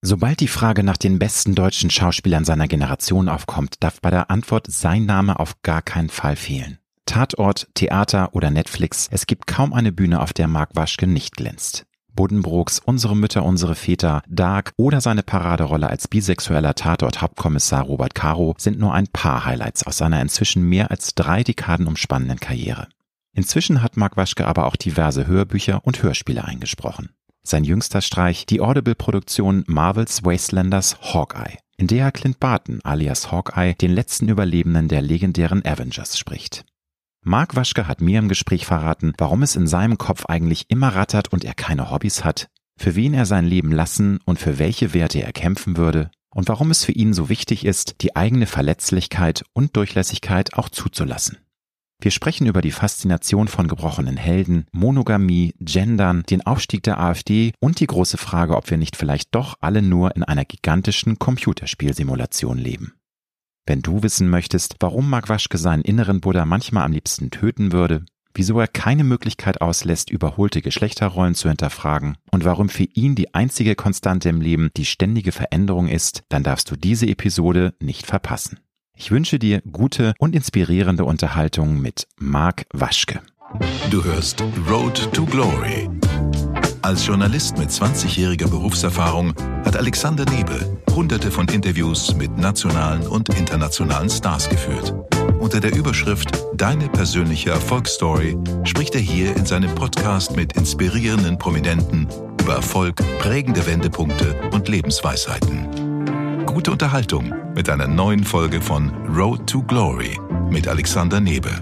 Sobald die Frage nach den besten deutschen Schauspielern seiner Generation aufkommt, darf bei der Antwort sein Name auf gar keinen Fall fehlen. Tatort, Theater oder Netflix, es gibt kaum eine Bühne, auf der Marc Waschke nicht glänzt. Buddenbrooks Unsere Mütter, unsere Väter, Dark oder seine Paraderolle als bisexueller Tatort-Hauptkommissar Robert Caro sind nur ein paar Highlights aus seiner inzwischen mehr als 3 Dekaden umspannenden Karriere. Inzwischen hat Marc Waschke aber auch diverse Hörbücher und Hörspiele eingesprochen. Sein jüngster Streich, die Audible-Produktion Marvels Wastelanders Hawkeye, in der er Clint Barton alias Hawkeye, den letzten Überlebenden der legendären Avengers, spricht. Marc Waschke hat mir im Gespräch verraten, warum es in seinem Kopf eigentlich immer rattert und er keine Hobbys hat, für wen er sein Leben lassen und für welche Werte er kämpfen würde und warum es für ihn so wichtig ist, die eigene Verletzlichkeit und Durchlässigkeit auch zuzulassen. Wir sprechen über die Faszination von gebrochenen Helden, Monogamie, Gendern, den Aufstieg der AfD und die große Frage, ob wir nicht vielleicht doch alle nur in einer gigantischen Computerspielsimulation leben. Wenn du wissen möchtest, warum Marc Waschke seinen inneren Buddha manchmal am liebsten töten würde, wieso er keine Möglichkeit auslässt, überholte Geschlechterrollen zu hinterfragen und warum für ihn die einzige Konstante im Leben die ständige Veränderung ist, dann darfst du diese Episode nicht verpassen. Ich wünsche dir gute und inspirierende Unterhaltung mit Marc Waschke. Du hörst Road to Glory. Als Journalist mit 20-jähriger Berufserfahrung hat Alexander Nebel Hunderte von Interviews mit nationalen und internationalen Stars geführt. Unter der Überschrift Deine persönliche Erfolgsstory spricht er hier in seinem Podcast mit inspirierenden Prominenten über Erfolg, prägende Wendepunkte und Lebensweisheiten. Gute Unterhaltung mit einer neuen Folge von Road to Glory mit Alexander Nebel.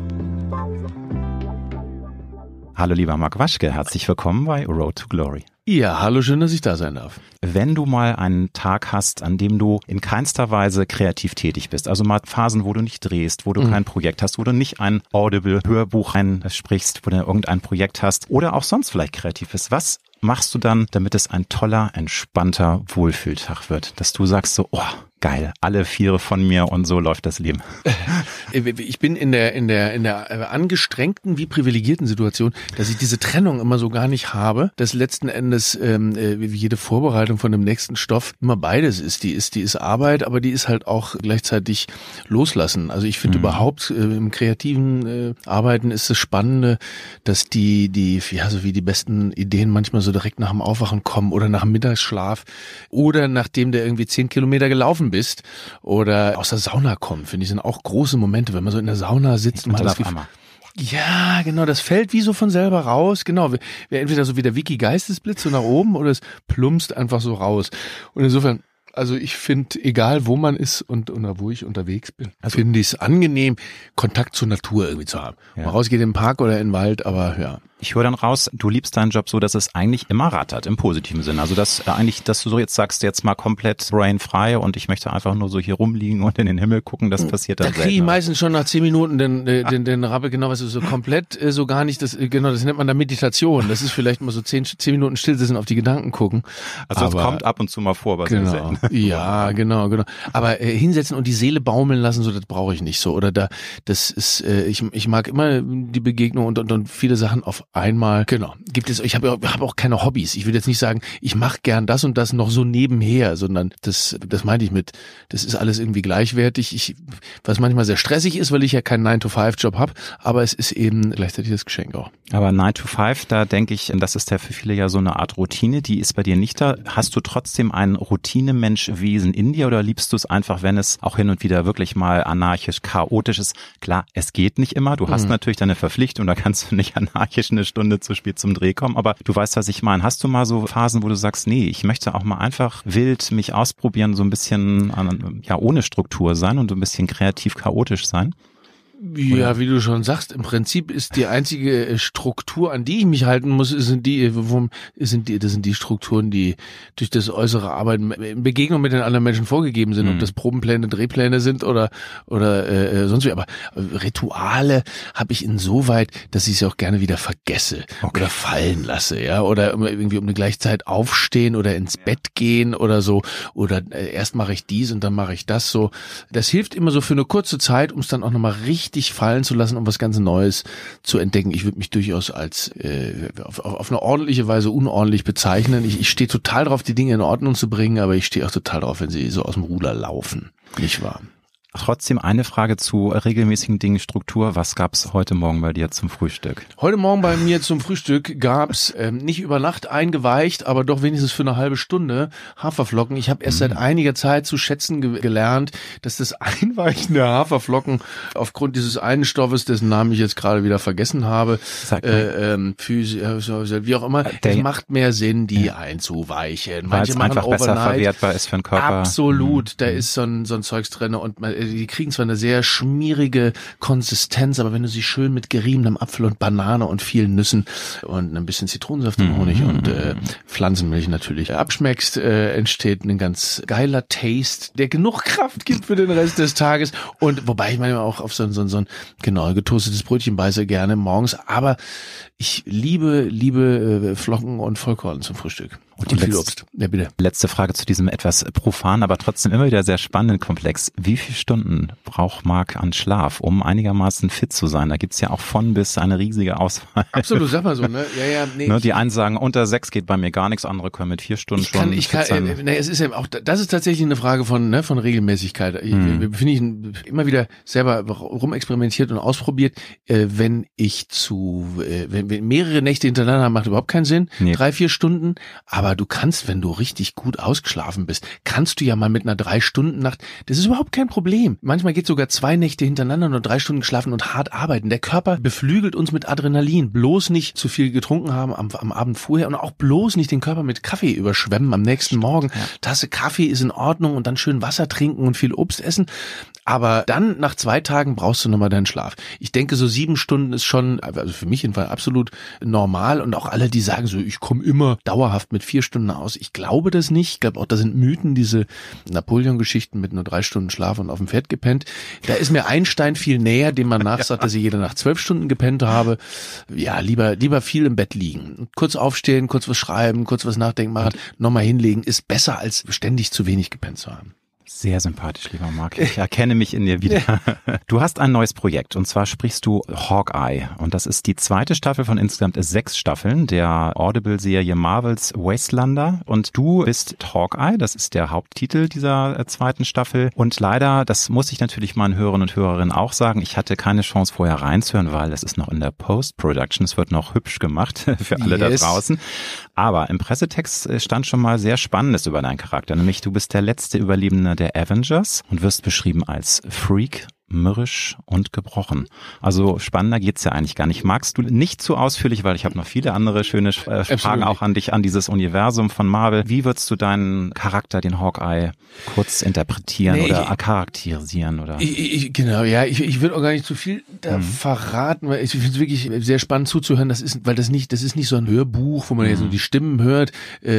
Hallo lieber Marc Waschke, herzlich willkommen bei Road to Glory. Ja, hallo, schön, dass ich da sein darf. Wenn du mal einen Tag hast, an dem du in keinster Weise kreativ tätig bist, also mal Phasen, wo du nicht drehst, wo du kein Projekt hast, wo du nicht ein Audible-Hörbuch einsprichst, wo du irgendein Projekt hast oder auch sonst vielleicht kreativ bist, was machst du dann, damit es ein toller, entspannter Wohlfühltag wird? Dass du sagst so, oh, geil, alle Viere von mir und so läuft das Leben. Ich bin in der angestrengten wie privilegierten Situation, dass ich diese Trennung immer so gar nicht habe, dass letzten Endes wie jede Vorbereitung von dem nächsten Stoff immer beides ist. Die ist Arbeit, aber die ist halt auch gleichzeitig Loslassen. Also ich finde überhaupt im kreativen Arbeiten ist das Spannende, dass die so wie die besten Ideen manchmal so direkt nach dem Aufwachen kommen oder nach dem Mittagsschlaf oder nachdem du irgendwie 10 Kilometer gelaufen bist oder aus der Sauna kommen, finde ich, sind auch große Momente, wenn man so in der Sauna sitzt und man das Gefühl, ja, genau, das fällt wie so von selber raus, genau, entweder so wie der Wiki-Geistesblitz so nach oben oder es plumpst einfach so raus und insofern, also ich finde, egal wo man ist und wo ich unterwegs bin, finde ich es angenehm, Kontakt zur Natur irgendwie zu haben. Ja. Mal rausgeht im Park oder in den Wald, aber ja. Ich höre dann raus, du liebst deinen Job so, dass es eigentlich immer rattert, im positiven Sinne. Also dass du so jetzt sagst, jetzt mal komplett brainfrei und ich möchte einfach nur so hier rumliegen und in den Himmel gucken, das passiert dann selten. Da kriege ich meistens schon nach 10 Minuten den Rabbel, genau, was ist so komplett so gar nicht, das nennt man da Meditation. Das ist vielleicht mal so 10 Minuten still sitzen, auf die Gedanken gucken. Also es kommt ab und zu mal vor, aber genau. sehr selten. Ja, genau. Aber hinsetzen und die Seele baumeln lassen, so das brauche ich nicht so. Oder das ist, ich mag immer die Begegnung und viele Sachen auf einmal. Genau. Ich habe auch keine Hobbys. Ich will jetzt nicht sagen, ich mache gern das und das noch so nebenher, sondern das meinte ich mit, das ist alles irgendwie gleichwertig. Was manchmal sehr stressig ist, weil ich ja keinen 9-to-5-Job habe, aber es ist eben gleichzeitig das Geschenk auch. Aber 9-to-5, da denke ich, das ist ja für viele ja so eine Art Routine, die ist bei dir nicht da. Hast du trotzdem ein Routinemensch-Wesen in dir oder liebst du es einfach, wenn es auch hin und wieder wirklich mal anarchisch, chaotisch ist? Klar, es geht nicht immer. Du hast natürlich deine Verpflichtung, da kannst du nicht anarchisch eine Stunde zu spät zum Dreh kommen, aber du weißt, was ich meine. Hast du mal so Phasen, wo du sagst, nee, ich möchte auch mal einfach wild mich ausprobieren, so ein bisschen ohne Struktur sein und so ein bisschen kreativ chaotisch sein? Ja, wie du schon sagst, im Prinzip ist die einzige Struktur, an die ich mich halten muss, sind die Strukturen, die durch das äußere Arbeiten in Begegnung mit den anderen Menschen vorgegeben sind, ob das Probenpläne, Drehpläne sind oder sonst wie. Aber Rituale habe ich insoweit, dass ich sie auch gerne wieder vergesse oder fallen lasse, ja, oder irgendwie um eine gleiche Zeit aufstehen oder ins Bett gehen oder so, oder erst mache ich dies und dann mache ich das so. Das hilft immer so für eine kurze Zeit, um es dann auch nochmal richtig richtig fallen zu lassen, um was ganz Neues zu entdecken. Ich würde mich durchaus als auf eine ordentliche Weise unordentlich bezeichnen. Ich stehe total drauf, die Dinge in Ordnung zu bringen, aber ich stehe auch total drauf, wenn sie so aus dem Ruder laufen. Nicht wahr? Trotzdem eine Frage zu regelmäßigen Dingen, Struktur. Was gab's heute Morgen bei dir zum Frühstück? Heute Morgen bei mir zum Frühstück gab's nicht über Nacht eingeweicht, aber doch wenigstens für eine halbe Stunde Haferflocken. Ich habe erst seit einiger Zeit zu schätzen gelernt, dass das Einweichen der Haferflocken aufgrund dieses einen Stoffes, dessen Namen ich jetzt gerade wieder vergessen habe, wie auch immer, es macht mehr Sinn, die einzuweichen. Manche machen einfach besser verwertbar ist für den Körper. Absolut, da ist so ein Zeugs drin und die kriegen zwar eine sehr schmierige Konsistenz, aber wenn du sie schön mit geriebenem Apfel und Banane und vielen Nüssen und ein bisschen Zitronensaft und Honig und Pflanzenmilch natürlich abschmeckst, entsteht ein ganz geiler Taste, der genug Kraft gibt für den Rest des Tages. Und wobei ich manchmal auch auf so ein genau getoastetes Brötchen beiße gerne morgens, aber ich liebe Flocken und Vollkorn zum Frühstück. Und viel Obst. Ja, bitte. Letzte Frage zu diesem etwas profanen, aber trotzdem immer wieder sehr spannenden Komplex. Wie viele Stunden braucht Marc an Schlaf, um einigermaßen fit zu sein? Da gibt's ja auch von bis eine riesige Auswahl. Absolut, sag mal so, ne? Ja, nee. Ne, die einen sagen, unter 6 geht bei mir gar nichts, andere können mit 4 Stunden es ist ja auch, das ist tatsächlich eine Frage von Regelmäßigkeit. Finde ich immer wieder selber rumexperimentiert und ausprobiert. Wenn mehrere Nächte hintereinander macht überhaupt keinen Sinn. Nee. 3-4 Stunden. Aber du kannst, wenn du richtig gut ausgeschlafen bist, kannst du ja mal mit einer 3-Stunden-Nacht, das ist überhaupt kein Problem. Manchmal geht sogar 2 Nächte hintereinander nur 3 Stunden geschlafen und hart arbeiten. Der Körper beflügelt uns mit Adrenalin. Bloß nicht zu viel getrunken haben am Abend vorher und auch bloß nicht den Körper mit Kaffee überschwemmen am nächsten Morgen. Ja. Tasse Kaffee ist in Ordnung und dann schön Wasser trinken und viel Obst essen. Aber dann nach 2 Tagen brauchst du nochmal deinen Schlaf. Ich denke, so 7 Stunden ist schon, also für mich jedenfalls absolut normal. Und auch alle, die sagen so, ich komme immer dauerhaft mit 4 Stunden aus. Ich glaube das nicht. Ich glaube auch, da sind Mythen, diese Napoleon-Geschichten mit nur 3 Stunden Schlaf und auf dem Pferd gepennt. Da ist mir Einstein viel näher, dem man nachsagt, dass ich jede Nacht 12 Stunden gepennt habe. Ja, lieber viel im Bett liegen. Kurz aufstehen, kurz was schreiben, kurz was nachdenken machen, nochmal hinlegen, ist besser, als ständig zu wenig gepennt zu haben. Sehr sympathisch, lieber Marc. Ich erkenne mich in dir wieder. Du hast ein neues Projekt und zwar sprichst du Hawkeye und das ist die 2. Staffel von insgesamt 6 Staffeln der Audible-Serie Marvels Wastelander und du bist Hawkeye, das ist der Haupttitel dieser 2. Staffel und leider, das muss ich natürlich meinen Hörern und Hörerinnen auch sagen, ich hatte keine Chance vorher reinzuhören, weil es ist noch in der Post-Production, es wird noch hübsch gemacht für alle da draußen, aber im Pressetext stand schon mal sehr Spannendes über deinen Charakter, nämlich du bist der letzte Überlebende der Avengers und wirst beschrieben als Freak, mürrisch und gebrochen. Also spannender geht's ja eigentlich gar nicht. Magst du nicht zu ausführlich, weil ich habe noch viele andere schöne Fragen auch an dich, an dieses Universum von Marvel. Wie würdest du deinen Charakter, den Hawkeye, kurz interpretieren oder charakterisieren? Oder? Ich würde auch gar nicht zu viel da verraten, weil ich finde es wirklich sehr spannend zuzuhören. Das ist nicht so ein Hörbuch, wo man jetzt nur die Stimmen hört.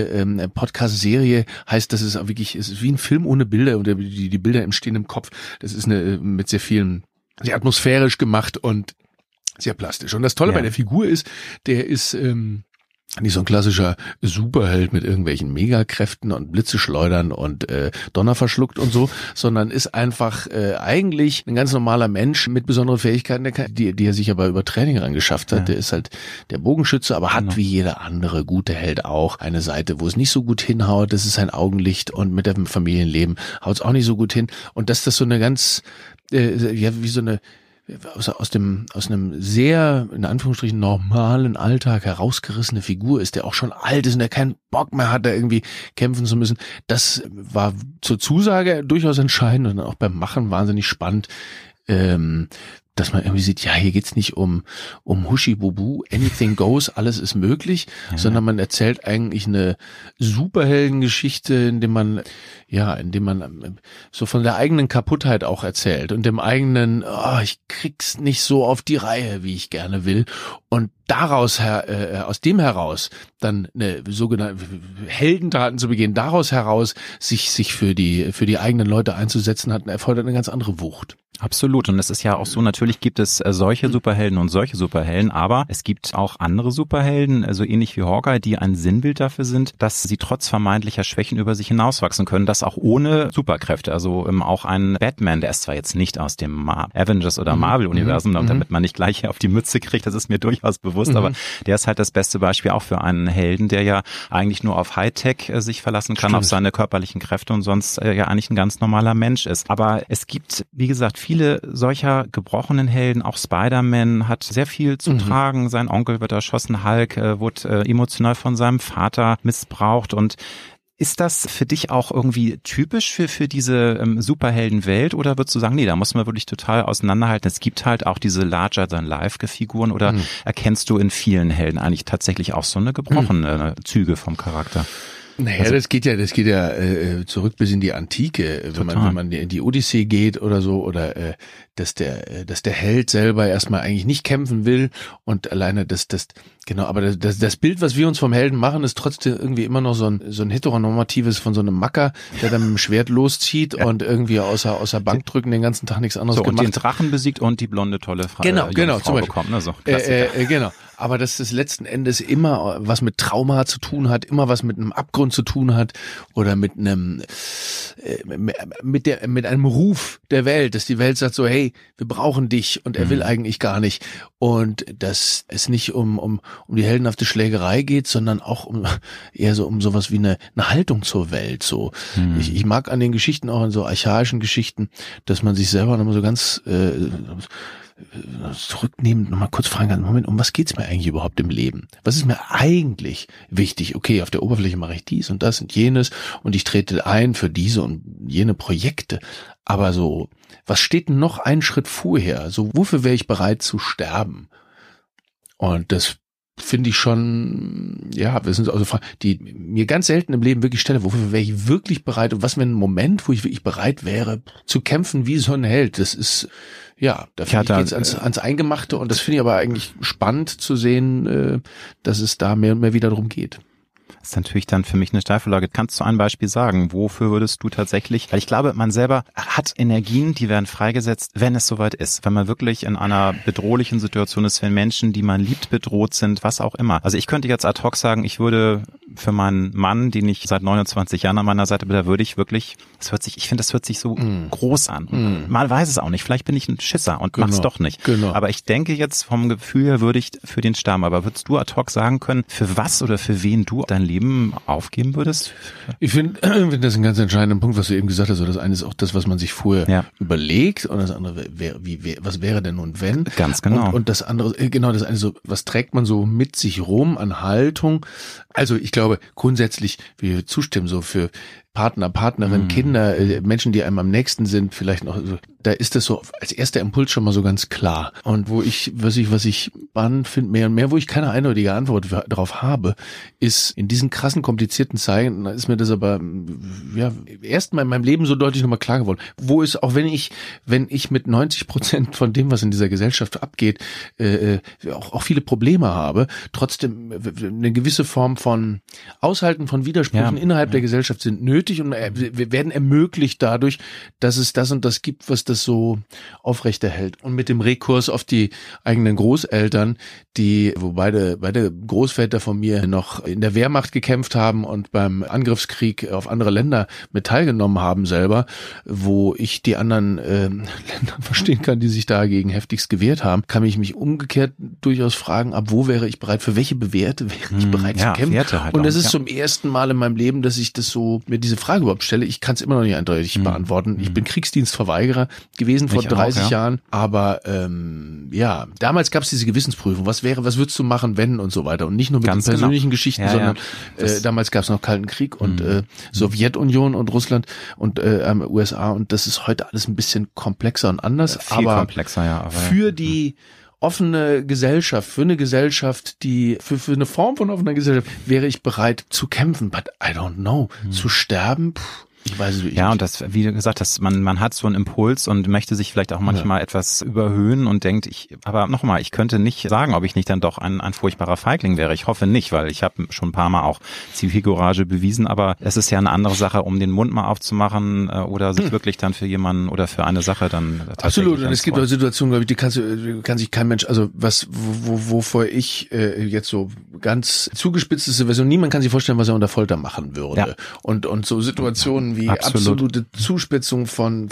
Podcast-Serie heißt, es ist wie ein Film ohne Bilder und die Bilder entstehen im Kopf. Das ist mit sehr atmosphärisch gemacht und sehr plastisch. Und das Tolle bei der Figur ist, der ist nicht so ein klassischer Superheld mit irgendwelchen Megakräften und Blitze schleudern und Donner verschluckt und so, sondern ist einfach eigentlich ein ganz normaler Mensch mit besonderen Fähigkeiten, die er sich aber über Training rangeschafft hat. Der ist halt der Bogenschütze, aber hat wie jeder andere gute Held auch eine Seite, wo es nicht so gut hinhaut. Das ist sein Augenlicht und mit dem Familienleben haut es auch nicht so gut hin. Und dass das so eine ganz wie so eine aus einem sehr, in Anführungsstrichen, normalen Alltag herausgerissene Figur ist, der auch schon alt ist und der keinen Bock mehr hat, da irgendwie kämpfen zu müssen. Das war zur Zusage durchaus entscheidend und auch beim Machen wahnsinnig spannend, dass man irgendwie sieht, ja, hier geht's nicht um Huschi-Bubu, anything goes, alles ist möglich, sondern man erzählt eigentlich eine Superheldengeschichte, indem man so von der eigenen Kaputtheit auch erzählt und dem eigenen, ich krieg's nicht so auf die Reihe, wie ich gerne will, und aus dem heraus dann eine sogenannte Heldentaten zu begehen, daraus heraus sich für die eigenen Leute einzusetzen, erfordert eine ganz andere Wucht. Absolut. Und es ist ja auch so, natürlich gibt es solche Superhelden und solche Superhelden, aber es gibt auch andere Superhelden, so ähnlich wie Hawkeye, die ein Sinnbild dafür sind, dass sie trotz vermeintlicher Schwächen über sich hinauswachsen können, das auch ohne Superkräfte. Also auch ein Batman, der ist zwar jetzt nicht aus dem Avengers- oder Marvel-Universum, damit man nicht gleich auf die Mütze kriegt, das ist mir durchaus bewusst, aber der ist halt das beste Beispiel auch für einen Helden, der ja eigentlich nur auf Hightech sich verlassen kann, auf seine körperlichen Kräfte und sonst ja eigentlich ein ganz normaler Mensch ist. Aber es gibt, wie gesagt, viele solcher gebrochenen Helden, auch Spider-Man hat sehr viel zu tragen, sein Onkel wird erschossen, Hulk wurde emotional von seinem Vater missbraucht und ist das für dich auch irgendwie typisch für diese Superheldenwelt oder würdest du sagen, nee, da muss man wirklich total auseinanderhalten, es gibt halt auch diese Larger-than-Life-Figuren oder erkennst du in vielen Helden eigentlich tatsächlich auch so eine gebrochene Züge vom Charakter? Naja, also, das geht ja zurück bis in die Antike, wenn man in die Odyssee geht oder so, oder dass der Held selber erstmal eigentlich nicht kämpfen will und alleine aber das Bild, was wir uns vom Helden machen, ist trotzdem irgendwie immer noch so ein heteronormatives von so einem Macker, der dann mit dem Schwert loszieht und irgendwie außer Bankdrücken den ganzen Tag nichts anderes gemacht. Und den Drachen besiegt und die blonde tolle Frau Frau bekommt, ne? So, genau. Aber dass das letzten Endes immer was mit Trauma zu tun hat, immer was mit einem Abgrund zu tun hat oder mit einem Ruf der Welt, dass die Welt sagt so, hey, wir brauchen dich und er will eigentlich gar nicht und dass es nicht um die heldenhafte Schlägerei geht, sondern auch eher so um sowas wie eine Haltung zur Welt. So, ich mag an den Geschichten auch in so archaischen Geschichten, dass man sich selber nochmal so ganz zurücknehmen, nochmal kurz fragen kann, Moment, um was geht's mir eigentlich überhaupt im Leben? Was ist mir eigentlich wichtig? Okay, auf der Oberfläche mache ich dies und das und jenes und ich trete ein für diese und jene Projekte. Aber so, was steht denn noch einen Schritt vorher? So, wofür wäre ich bereit zu sterben? Und das finde ich schon, ja, das sind also Fragen, die mir ganz selten im Leben wirklich stelle, wofür wäre ich wirklich bereit und was wäre ein Moment, wo ich wirklich bereit wäre zu kämpfen wie so ein Held? Das ist, ja, da geht's ans Eingemachte und das finde ich aber eigentlich spannend zu sehen, dass es da mehr und mehr wieder darum geht. Das ist natürlich dann für mich eine Steilvorlage. Kannst du ein Beispiel sagen? Wofür würdest du tatsächlich, weil ich glaube, man selber hat Energien, die werden freigesetzt, wenn es soweit ist. Wenn man wirklich in einer bedrohlichen Situation ist, wenn Menschen, die man liebt, bedroht sind, was auch immer. Also ich könnte jetzt ad hoc sagen, ich würde für meinen Mann, den ich seit 29 Jahren an meiner Seite bin, da würde ich wirklich, ich finde, das hört sich so groß an. Mal weiß es auch nicht. Vielleicht bin ich ein Schisser und mach's doch nicht. Genau. Aber ich denke jetzt vom Gefühl her würde ich für den sterben. Aber würdest du ad hoc sagen können, für was oder für wen du dein Leben aufgeben würdest? Ich finde das einen ganz entscheidenden Punkt, was du eben gesagt hast. Das eine ist auch das, was man sich vorher überlegt und das andere was wäre denn nun wenn? Ganz genau. Und das andere, genau, das eine so, was trägt man so mit sich rum an Haltung? Also ich glaube grundsätzlich, wir zustimmen so für Partner, Partnerin, Kinder, Menschen, die einem am nächsten sind, vielleicht noch so, da ist das so als erster Impuls schon mal so ganz klar. Und was ich spannend finde, mehr und mehr, wo ich keine eindeutige Antwort darauf habe, ist in diesen krassen, komplizierten Zeiten, da ist mir das aber erstmal in meinem Leben so deutlich nochmal klar geworden. Wo ist, auch wenn ich mit 90% von dem, was in dieser Gesellschaft abgeht, auch viele Probleme habe, trotzdem eine gewisse Form von Aushalten von Widersprüchen innerhalb der Gesellschaft sind nötig und wir werden ermöglicht dadurch, dass es das und das gibt, was das so aufrechterhält. Und mit dem Rekurs auf die eigenen Großeltern, wo beide Großväter von mir noch in der Wehrmacht gekämpft haben und beim Angriffskrieg auf andere Länder mit teilgenommen haben selber, wo ich die anderen Länder verstehen kann, die sich dagegen heftigst gewehrt haben, kann ich mich umgekehrt durchaus fragen, ab wo wäre ich bereit, für welche Werte wäre ich bereit zu kämpfen? Halt und das ist zum ersten Mal in meinem Leben, dass ich das so, mir diese Frage überhaupt stelle. Ich kann es immer noch nicht eindeutig beantworten. Ich bin Kriegsdienstverweigerer gewesen vor 30 Jahren, aber damals gab es diese Gewissensprüfung. Was würdest du machen, wenn und so weiter und nicht nur mit den persönlichen Geschichten, sondern damals gab es noch Kalten Krieg und Sowjetunion und Russland und USA und das ist heute alles ein bisschen komplexer und anders, viel komplexer, aber für die offene Gesellschaft, für eine Gesellschaft, die für eine Form von offener Gesellschaft wäre ich bereit zu kämpfen, but I don't know, zu sterben. Ich weiß es nicht. Ja, und das, wie du gesagt hast, man hat so einen Impuls und möchte sich vielleicht auch manchmal etwas überhöhen und denkt, aber nochmal, ich könnte nicht sagen, ob ich nicht dann doch ein furchtbarer Feigling wäre. Ich hoffe nicht, weil ich habe schon ein paar Mal auch Zivilcourage bewiesen, aber es ist ja eine andere Sache, um den Mund mal aufzumachen oder sich wirklich dann für jemanden oder für eine Sache dann tatsächlich. Absolut, und es gibt auch Situationen, glaube ich, die kann sich kein Mensch, also wovor ich jetzt so ganz zugespitzte Version, niemand kann sich vorstellen, was er unter Folter machen würde. Ja. Und so Situationen wie absolute Zuspitzung von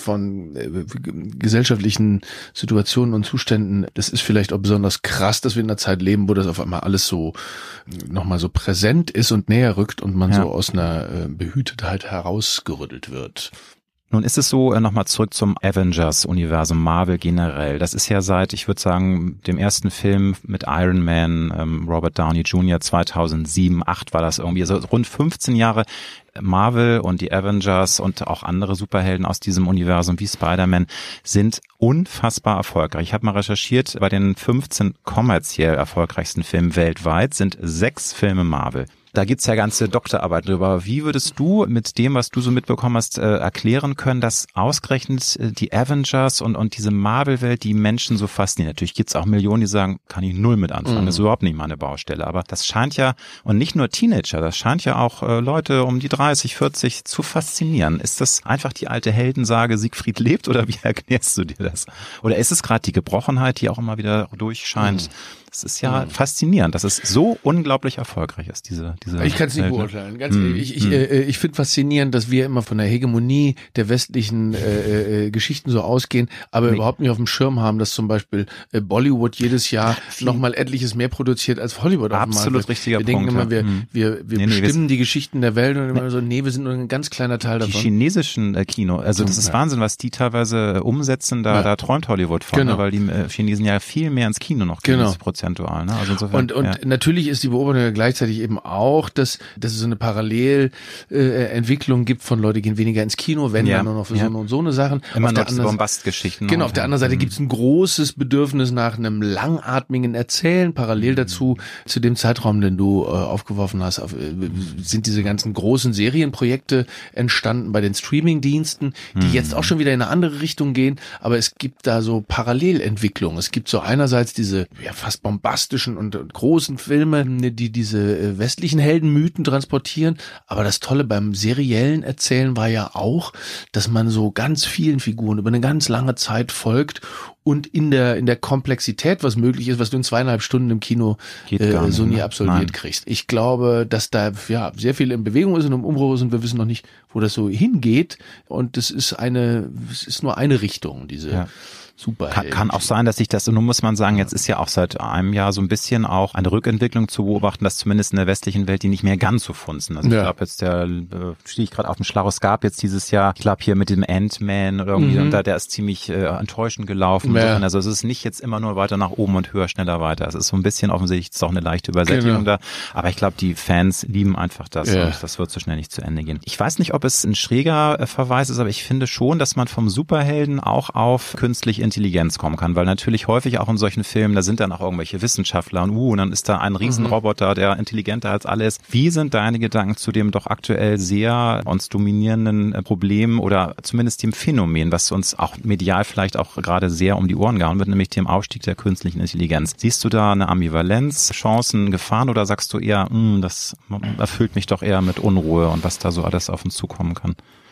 gesellschaftlichen Situationen und Zuständen, das ist vielleicht auch besonders krass, dass wir in einer Zeit leben, wo das auf einmal alles so nochmal so präsent ist und näher rückt und man so aus einer Behütetheit herausgerüttelt wird. Nun ist es so, nochmal zurück zum Avengers-Universum, Marvel generell. Das ist ja seit, ich würde sagen, dem ersten Film mit Iron Man, Robert Downey Jr. 2007, 2008 war das irgendwie, also rund 15 Jahre Marvel und die Avengers und auch andere Superhelden aus diesem Universum wie Spider-Man sind unfassbar erfolgreich. Ich habe mal recherchiert, bei den 15 kommerziell erfolgreichsten Filmen weltweit sind 6 Filme Marvel. Da gibt's ja ganze Doktorarbeit drüber. Wie würdest du mit dem, was du so mitbekommen hast, erklären können, dass ausgerechnet die Avengers und diese Marvel-Welt die Menschen so faszinieren? Natürlich gibt's auch Millionen, die sagen, kann ich null mit anfangen, das ist überhaupt nicht meine Baustelle. Aber das scheint ja, und nicht nur Teenager, das scheint ja auch Leute um die 30, 40 zu faszinieren. Ist das einfach die alte Heldensage, Siegfried lebt, oder wie erklärst du dir das? Oder ist es gerade die Gebrochenheit, die auch immer wieder durchscheint? Es ist ja faszinierend, dass es so unglaublich erfolgreich ist, diese Ich kann es nicht beurteilen. Ganz ehrlich, ich finde faszinierend, dass wir immer von der Hegemonie der westlichen Geschichten so ausgehen, aber überhaupt nicht auf dem Schirm haben, dass zum Beispiel Bollywood jedes Jahr nochmal etliches mehr produziert als Hollywood. Absolut richtiger Punkt. Wir denken immer, wir bestimmen die Geschichten der Welt und immer so, wir sind nur ein ganz kleiner Teil davon. Die chinesischen Kino, also das ist Wahnsinn, was die teilweise umsetzen, da träumt Hollywood von, weil die Chinesen ja viel mehr ins Kino noch gehen, prozentual, ne? Also insofern, und natürlich ist die Beobachtung ja gleichzeitig eben auch, dass es so eine Parallelentwicklung gibt von Leute, die gehen weniger ins Kino, wenn dann nur noch für so eine Sachen. Immer noch diese Bombastgeschichten. Genau, auf der anderen Seite gibt es ein großes Bedürfnis nach einem langatmigen Erzählen. Parallel dazu, zu dem Zeitraum, den du aufgeworfen hast, sind diese ganzen großen Serienprojekte entstanden bei den Streamingdiensten, die jetzt auch schon wieder in eine andere Richtung gehen, aber es gibt da so Parallelentwicklungen. Es gibt so einerseits diese fast bombastischen und großen Filme, die diese westlichen Heldenmythen transportieren. Aber das Tolle beim seriellen Erzählen war ja auch, dass man so ganz vielen Figuren über eine ganz lange Zeit folgt und in der Komplexität, was möglich ist, was du in 2,5 Stunden im Kino so nie absolviert kriegst. Ich glaube, dass da sehr viel in Bewegung ist und im Umbruch ist und wir wissen noch nicht, wo das so hingeht. Und es ist nur eine Richtung, diese Superhelden. Kann auch sein, dass sich das, und nun muss man sagen, jetzt ist ja auch seit einem Jahr so ein bisschen auch eine Rückentwicklung zu beobachten, dass zumindest in der westlichen Welt die nicht mehr ganz so funzen. Also ich glaube jetzt, stehe ich gerade auf dem Schlauch, es gab jetzt dieses Jahr, ich glaube hier mit dem Ant-Man oder irgendwie, und der ist ziemlich enttäuschend gelaufen. Also es ist nicht jetzt immer nur weiter nach oben und höher, schneller weiter. Es ist so ein bisschen offensichtlich, es ist auch eine leichte Übersättigung da, aber ich glaube, die Fans lieben einfach das und das wird so schnell nicht zu Ende gehen. Ich weiß nicht, ob es ein schräger Verweis ist, aber ich finde schon, dass man vom Superhelden auch auf künstliche Intelligenz kommen kann, weil natürlich häufig auch in solchen Filmen, da sind dann auch irgendwelche Wissenschaftler und dann ist da ein Riesenroboter, der intelligenter als alle ist. Wie sind deine Gedanken zu dem doch aktuell sehr uns dominierenden Problem oder zumindest dem Phänomen, was uns auch medial vielleicht auch gerade sehr um die Ohren gehauen wird, nämlich dem Aufstieg der künstlichen Intelligenz? Siehst du da eine Ambivalenz, Chancen, Gefahren oder sagst du eher, das erfüllt mich doch eher mit Unruhe und was da so alles auf uns zukommen kann?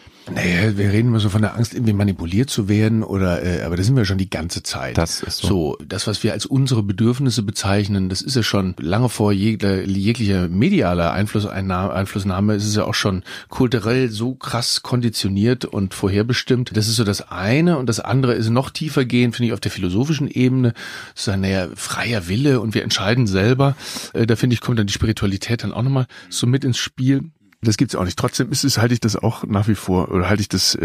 Naja, wir reden immer so von der Angst, irgendwie manipuliert zu werden aber das sind wir schon die ganze Zeit. Das ist so. Das, was wir als unsere Bedürfnisse bezeichnen, das ist ja schon lange vor jeglicher medialer Einflussnahme, ist es ja auch schon kulturell so krass konditioniert und vorherbestimmt. Das ist so das eine, und das andere ist noch tiefer gehend, finde ich, auf der philosophischen Ebene. Das ist freier Wille und wir entscheiden selber. Da finde ich, kommt dann die Spiritualität dann auch nochmal so mit ins Spiel. Das gibt's auch nicht. Trotzdem halte ich das auch nach wie vor, oder halte ich das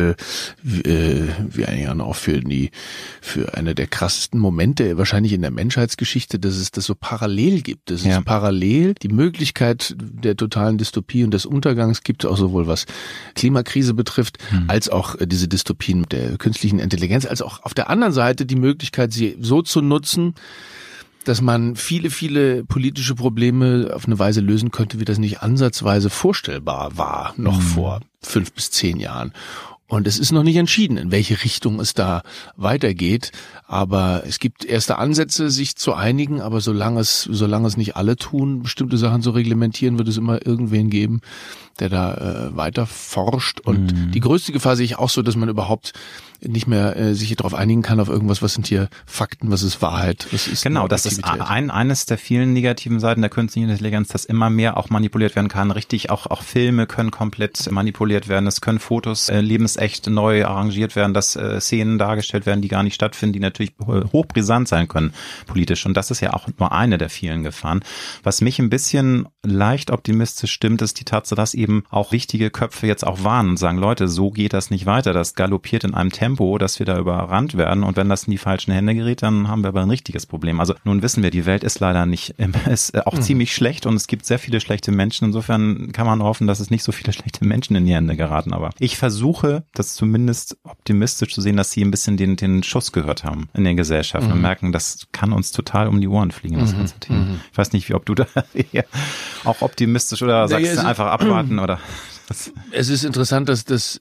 wie eigentlich auch für eine der krassesten Momente wahrscheinlich in der Menschheitsgeschichte, dass es das so parallel gibt. Dass es parallel die Möglichkeit der totalen Dystopie und des Untergangs gibt, auch sowohl was Klimakrise betrifft, als auch diese Dystopien der künstlichen Intelligenz, als auch auf der anderen Seite die Möglichkeit, sie so zu nutzen, dass man viele politische Probleme auf eine Weise lösen könnte, wie das nicht ansatzweise vorstellbar war, noch vor 5 bis 10 Jahren. Und es ist noch nicht entschieden, in welche Richtung es da weitergeht. Aber es gibt erste Ansätze, sich zu einigen. Aber solange es nicht alle tun, bestimmte Sachen zu reglementieren, wird es immer irgendwen geben, der da weiter forscht. Und die größte Gefahr sehe ich auch so, dass man überhaupt nicht mehr sich darauf einigen kann auf irgendwas, was sind hier Fakten, was ist Wahrheit, was ist genau, das ist eines der vielen negativen Seiten der künstlichen Intelligenz, dass immer mehr auch manipuliert werden kann. Richtig, auch Filme können komplett manipuliert werden, es können Fotos lebensecht neu arrangiert werden, dass Szenen dargestellt werden, die gar nicht stattfinden, die natürlich hochbrisant sein können politisch. Und das ist ja auch nur eine der vielen Gefahren. Was mich ein bisschen leicht optimistisch stimmt, ist die Tatsache, dass eben auch wichtige Köpfe jetzt auch warnen und sagen, Leute, so geht das nicht weiter. Das galoppiert in einem Tempo, dass wir da überrannt werden. Und wenn das in die falschen Hände gerät, dann haben wir aber ein richtiges Problem. Also nun wissen wir, die Welt ist leider nicht, ist auch ziemlich schlecht und es gibt sehr viele schlechte Menschen. Insofern kann man hoffen, dass es nicht so viele schlechte Menschen in die Hände geraten. Aber ich versuche, das zumindest optimistisch zu sehen, dass sie ein bisschen den Schuss gehört haben in den Gesellschaften und merken, das kann uns total um die Ohren fliegen, das ganze Thema. Ich weiß nicht, ob du da auch optimistisch oder sagst du einfach abwarten oder... Es ist interessant, dass es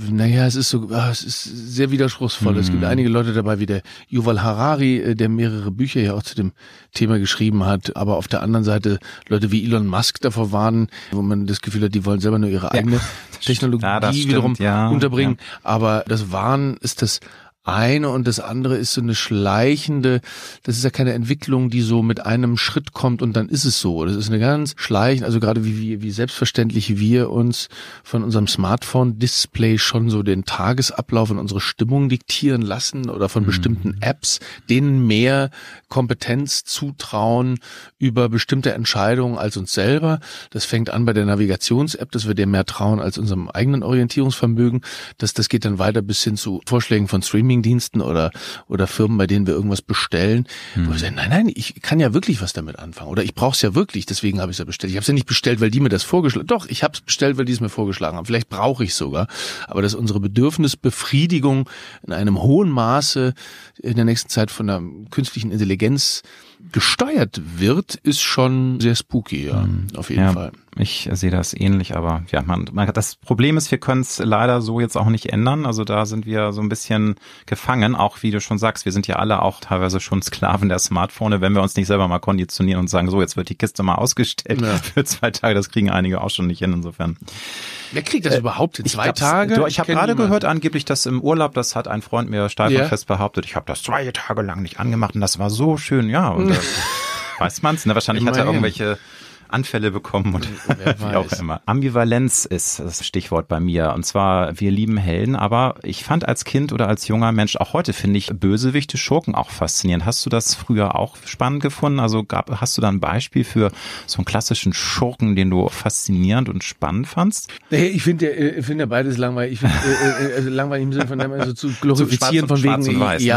ist sehr widerspruchsvoll. Es gibt einige Leute dabei, wie der Yuval Harari, der mehrere Bücher ja auch zu dem Thema geschrieben hat, aber auf der anderen Seite Leute wie Elon Musk davor warnen, wo man das Gefühl hat, die wollen selber nur ihre eigene Technologie wiederum unterbringen. Ja. Aber das Warnen ist das eine und das andere ist so eine schleichende, das ist ja keine Entwicklung, die so mit einem Schritt kommt und dann ist es so. Das ist eine ganz schleichende, also gerade wie selbstverständlich wir uns von unserem Smartphone-Display schon so den Tagesablauf und unsere Stimmung diktieren lassen oder von bestimmten Apps, denen mehr Kompetenz zutrauen über bestimmte Entscheidungen als uns selber. Das fängt an bei der Navigations-App, dass wir dem mehr trauen als unserem eigenen Orientierungsvermögen. Das geht dann weiter bis hin zu Vorschlägen von Streamingdiensten oder Firmen, bei denen wir irgendwas bestellen, wo wir sagen, nein, ich kann ja wirklich was damit anfangen oder ich brauche es ja wirklich, deswegen habe ich es ja bestellt. Ich habe es ja nicht bestellt, weil die mir das vorgeschlagen haben. Doch, ich habe es bestellt, weil die es mir vorgeschlagen haben. Vielleicht brauche ich es sogar, aber dass unsere Bedürfnisbefriedigung in einem hohen Maße in der nächsten Zeit von der künstlichen Intelligenz gesteuert wird, ist schon sehr spooky, auf jeden Fall. Ich sehe das ähnlich, aber ja, das Problem ist, wir können es leider so jetzt auch nicht ändern. Also da sind wir so ein bisschen gefangen, auch wie du schon sagst, wir sind ja alle auch teilweise schon Sklaven der Smartphone, wenn wir uns nicht selber mal konditionieren und sagen, so, jetzt wird die Kiste mal ausgestellt für 2 Tage, das kriegen einige auch schon nicht hin, insofern. Wer kriegt das überhaupt in 2 Tage? Ich habe gerade gehört, angeblich, dass im Urlaub, das hat ein Freund mir steif und fest behauptet, ich habe das 2 Tage lang nicht angemacht und das war so schön, ja, und weiß man's, ne? Wahrscheinlich hat er irgendwelche Anfälle bekommen und wie auch immer. Ambivalenz ist das Stichwort bei mir. Und zwar, wir lieben Helden, aber ich fand als Kind oder als junger Mensch, auch heute finde ich Bösewichte, Schurken auch faszinierend. Hast du das früher auch spannend gefunden? Also hast du da ein Beispiel für so einen klassischen Schurken, den du faszinierend und spannend fandst? Ich finde ja beides langweilig. Ich finde also langweilig im Sinne von also zu glorifizieren von wegen,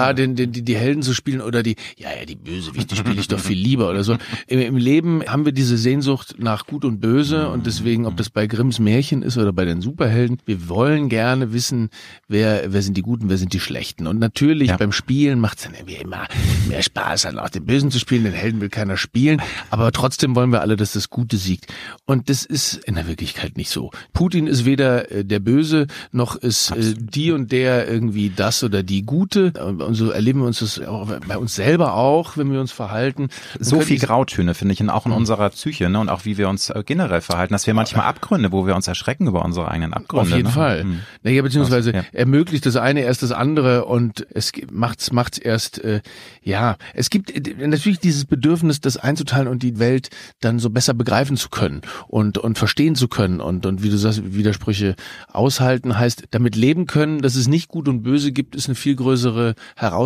die Helden zu spielen oder die Bösewichte spiele ich doch viel lieber oder so. Im Leben haben wir diese Sehnsucht nach Gut und Böse und deswegen, ob das bei Grimms Märchen ist oder bei den Superhelden, wir wollen gerne wissen, wer sind die Guten, wer sind die Schlechten. Und natürlich beim Spielen macht es dann irgendwie immer mehr Spaß, dann auch den Bösen zu spielen, den Helden will keiner spielen, aber trotzdem wollen wir alle, dass das Gute siegt. Und das ist in der Wirklichkeit nicht so. Putin ist weder der Böse, noch ist die und der irgendwie das oder die Gute. Und so erleben wir uns das auch bei uns selber auch, wenn wir uns verhalten. So viel Grautöne, finde ich, und auch in unserer Psyche, ne, und auch wie wir uns generell verhalten, dass wir manchmal Abgründe, wo wir uns erschrecken über unsere eigenen Abgründe. Auf jeden Fall. Naja, beziehungsweise ermöglicht das eine erst das andere und es macht's erst, es gibt natürlich dieses Bedürfnis, das einzuteilen und die Welt dann so besser begreifen zu können und verstehen zu können und wie du sagst, Widersprüche aushalten heißt, damit leben können, dass es nicht Gut und Böse gibt, ist eine viel größere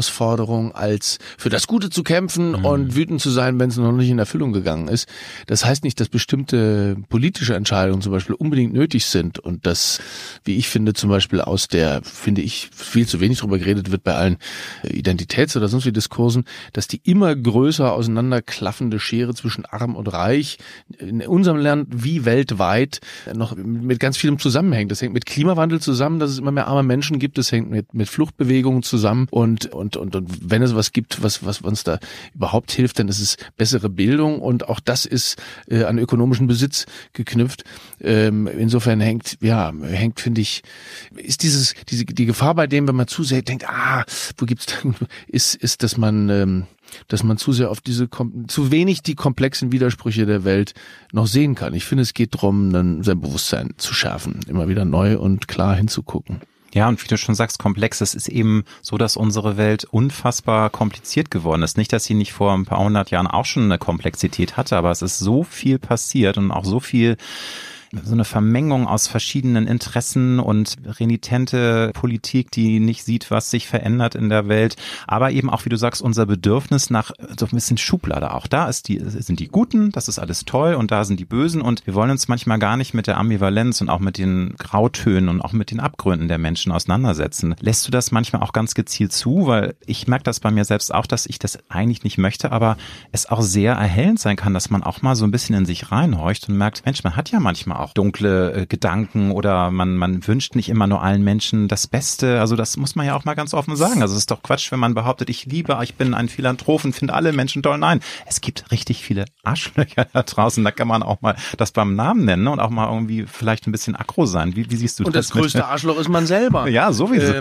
Herausforderung, als für das Gute zu kämpfen und wütend zu sein, wenn es noch nicht in Erfüllung gegangen ist. Das heißt, heißt nicht, dass bestimmte politische Entscheidungen zum Beispiel unbedingt nötig sind und dass, wie ich finde, zum Beispiel aus der, finde ich, viel zu wenig drüber geredet wird bei allen Identitäts- oder sonst wie Diskursen, dass die immer größer auseinanderklaffende Schere zwischen Arm und Reich in unserem Land wie weltweit noch mit ganz vielem zusammenhängt. Das hängt mit Klimawandel zusammen, dass es immer mehr arme Menschen gibt. Das hängt mit Fluchtbewegungen zusammen und wenn es was gibt, was uns da überhaupt hilft, dann ist es bessere Bildung und auch das ist an ökonomischen Besitz geknüpft. Insofern hängt, finde ich, ist die Gefahr bei dem, wenn man zu sehr denkt, wo gibt's ist, dass man zu sehr auf zu wenig die komplexen Widersprüche der Welt noch sehen kann. Ich finde, es geht darum, dann sein Bewusstsein zu schärfen, immer wieder neu und klar hinzugucken. Ja, und wie du schon sagst, komplex. Es ist eben so, dass unsere Welt unfassbar kompliziert geworden ist. Nicht, dass sie nicht vor ein paar hundert Jahren auch schon eine Komplexität hatte, aber es ist so viel passiert und auch so viel, so eine Vermengung aus verschiedenen Interessen und renitente Politik, die nicht sieht, was sich verändert in der Welt. Aber eben auch, wie du sagst, unser Bedürfnis nach so ein bisschen Schublade auch. Da sind die Guten, das ist alles toll und da sind die Bösen und wir wollen uns manchmal gar nicht mit der Ambivalenz und auch mit den Grautönen und auch mit den Abgründen der Menschen auseinandersetzen. Lässt du das manchmal auch ganz gezielt zu? Weil ich merke das bei mir selbst auch, dass ich das eigentlich nicht möchte, aber es auch sehr erhellend sein kann, dass man auch mal so ein bisschen in sich reinhorcht und merkt, Mensch, man hat ja manchmal auch dunkle Gedanken oder man wünscht nicht immer nur allen Menschen das Beste. Also das muss man ja auch mal ganz offen sagen. Also es ist doch Quatsch, wenn man behauptet, ich bin ein Philanthrop und finde alle Menschen toll. Nein, es gibt richtig viele Arschlöcher da draußen. Da kann man auch mal das beim Namen nennen und auch mal irgendwie vielleicht ein bisschen aggro sein. Wie siehst du das? Und das größte Arschloch ist man selber. Ja, sowieso.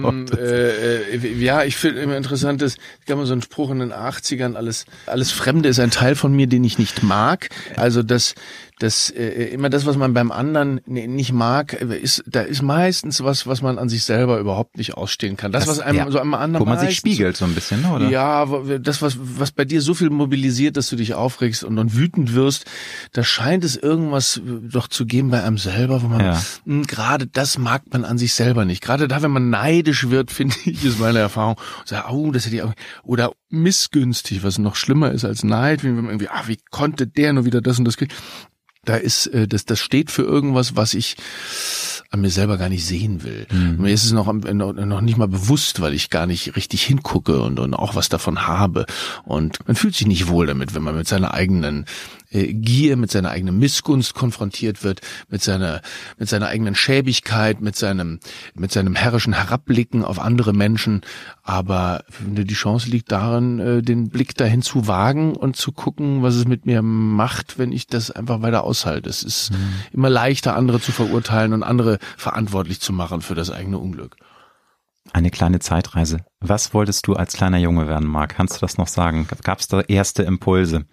Ich finde immer interessant, es gab mal so einen Spruch in den 80ern, alles Fremde ist ein Teil von mir, den ich nicht mag. Also das immer das, was man beim anderen nicht mag, da ist meistens was man an sich selber überhaupt nicht ausstehen kann. Das was einem so am anderen, wo man sich spiegelt so ein bisschen, oder? Ja, das was bei dir so viel mobilisiert, dass du dich aufregst und wütend wirst, da scheint es irgendwas doch zu geben bei einem selber, wo man gerade das mag man an sich selber nicht. Gerade da, wenn man neidisch wird, finde ich, ist meine Erfahrung, das hätte ich auch, oder missgünstig, was noch schlimmer ist als Neid, wenn man irgendwie, wie konnte der nur wieder das und das kriegen? Da ist, das steht für irgendwas, was ich an mir selber gar nicht sehen will. Mir ist es noch nicht mal bewusst, weil ich gar nicht richtig hingucke und auch was davon habe. Und man fühlt sich nicht wohl damit, wenn man mit seiner eigenen Gier, mit seiner eigenen Missgunst konfrontiert wird, mit seiner eigenen Schäbigkeit, mit seinem herrischen Herabblicken auf andere Menschen. Aber die Chance liegt darin, den Blick dahin zu wagen und zu gucken, was es mit mir macht, wenn ich das einfach weiter aushalte. Es ist immer leichter, andere zu verurteilen und andere verantwortlich zu machen für das eigene Unglück. Eine kleine Zeitreise. Was wolltest du als kleiner Junge werden, Marc? Kannst du das noch sagen? Gab es da erste Impulse?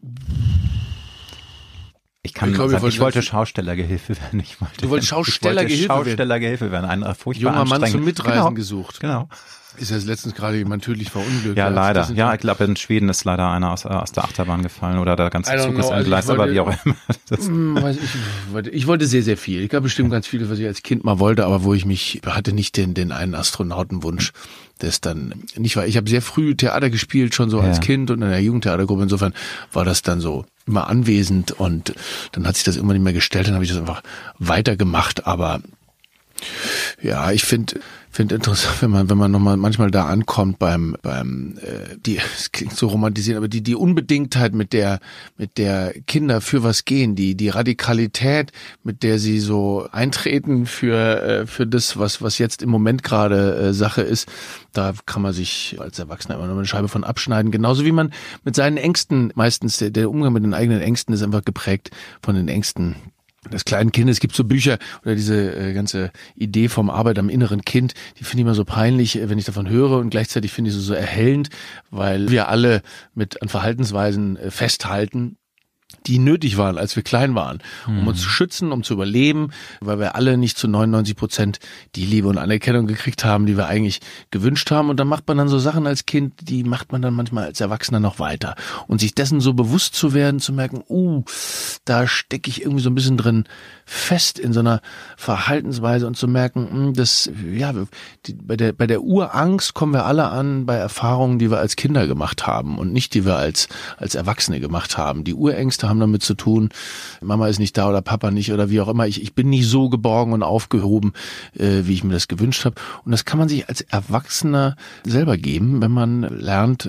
Ich wollte Schaustellergehilfe werden. Du wolltest Schaustellergehilfe werden. Ein furchtbar junger Mann zum Mitreisen gesucht. Genau. Ist ja letztens gerade jemand tödlich verunglückt. Ja, leider. Ja, ich glaube, in Schweden ist leider einer aus der Achterbahn gefallen oder der ganze Zug ist entgleist, aber wie auch immer. Ich wollte sehr, sehr viel. Ich gab bestimmt ganz viele, was ich als Kind mal wollte, aber wo ich hatte nicht den einen Astronautenwunsch. Das dann nicht war. Ich habe sehr früh Theater gespielt, schon so als Kind und in der Jugendtheatergruppe. Insofern war das dann so immer anwesend und dann hat sich das immer nicht mehr gestellt. Dann habe ich das einfach weitergemacht. Aber ja, ich finde interessant, wenn man nochmal manchmal da ankommt es klingt so romantisiert, aber die Unbedingtheit, mit der Kinder für was gehen, die Radikalität, mit der sie so eintreten für das, was jetzt im Moment gerade Sache ist, da kann man sich als Erwachsener immer noch eine Scheibe von abschneiden. Genauso wie man mit seinen Ängsten, meistens der Umgang mit den eigenen Ängsten ist einfach geprägt von den Ängsten des kleinen Kindes. Es gibt so Bücher oder diese ganze Idee vom Arbeit am inneren Kind, die finde ich immer so peinlich, wenn ich davon höre und gleichzeitig finde ich es so erhellend, weil wir alle an Verhaltensweisen festhalten, die nötig waren, als wir klein waren, um uns zu schützen, um zu überleben, weil wir alle nicht zu 99% die Liebe und Anerkennung gekriegt haben, die wir eigentlich gewünscht haben. Und dann macht man dann so Sachen als Kind, die macht man dann manchmal als Erwachsener noch weiter. Und sich dessen so bewusst zu werden, zu merken, da stecke ich irgendwie so ein bisschen drin fest in so einer Verhaltensweise und zu merken, bei der Urangst kommen wir alle an bei Erfahrungen, die wir als Kinder gemacht haben und nicht die wir als Erwachsene gemacht haben. Die Urängste Ängste haben damit zu tun, Mama ist nicht da oder Papa nicht oder wie auch immer. Ich bin nicht so geborgen und aufgehoben, wie ich mir das gewünscht habe. Und das kann man sich als Erwachsener selber geben, wenn man lernt,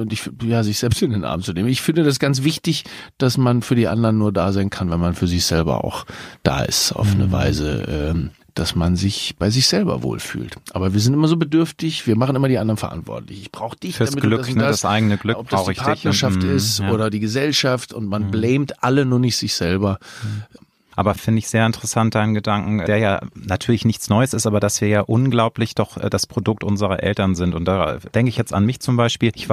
sich selbst in den Arm zu nehmen. Ich finde das ganz wichtig, dass man für die anderen nur da sein kann, wenn man für sich selber auch da ist, auf eine Weise, dass man sich bei sich selber wohlfühlt. Aber wir sind immer so bedürftig, wir machen immer die anderen verantwortlich. Ich brauche dich, fürs damit Glück, du das, das eigene Glück ob das brauche die ich Partnerschaft dich. ist oder die Gesellschaft und man blamet alle, nur nicht sich selber. Aber finde ich sehr interessant, deinen Gedanken, der ja natürlich nichts Neues ist, aber dass wir ja unglaublich doch das Produkt unserer Eltern sind. Und da denke ich jetzt an mich zum Beispiel. Ich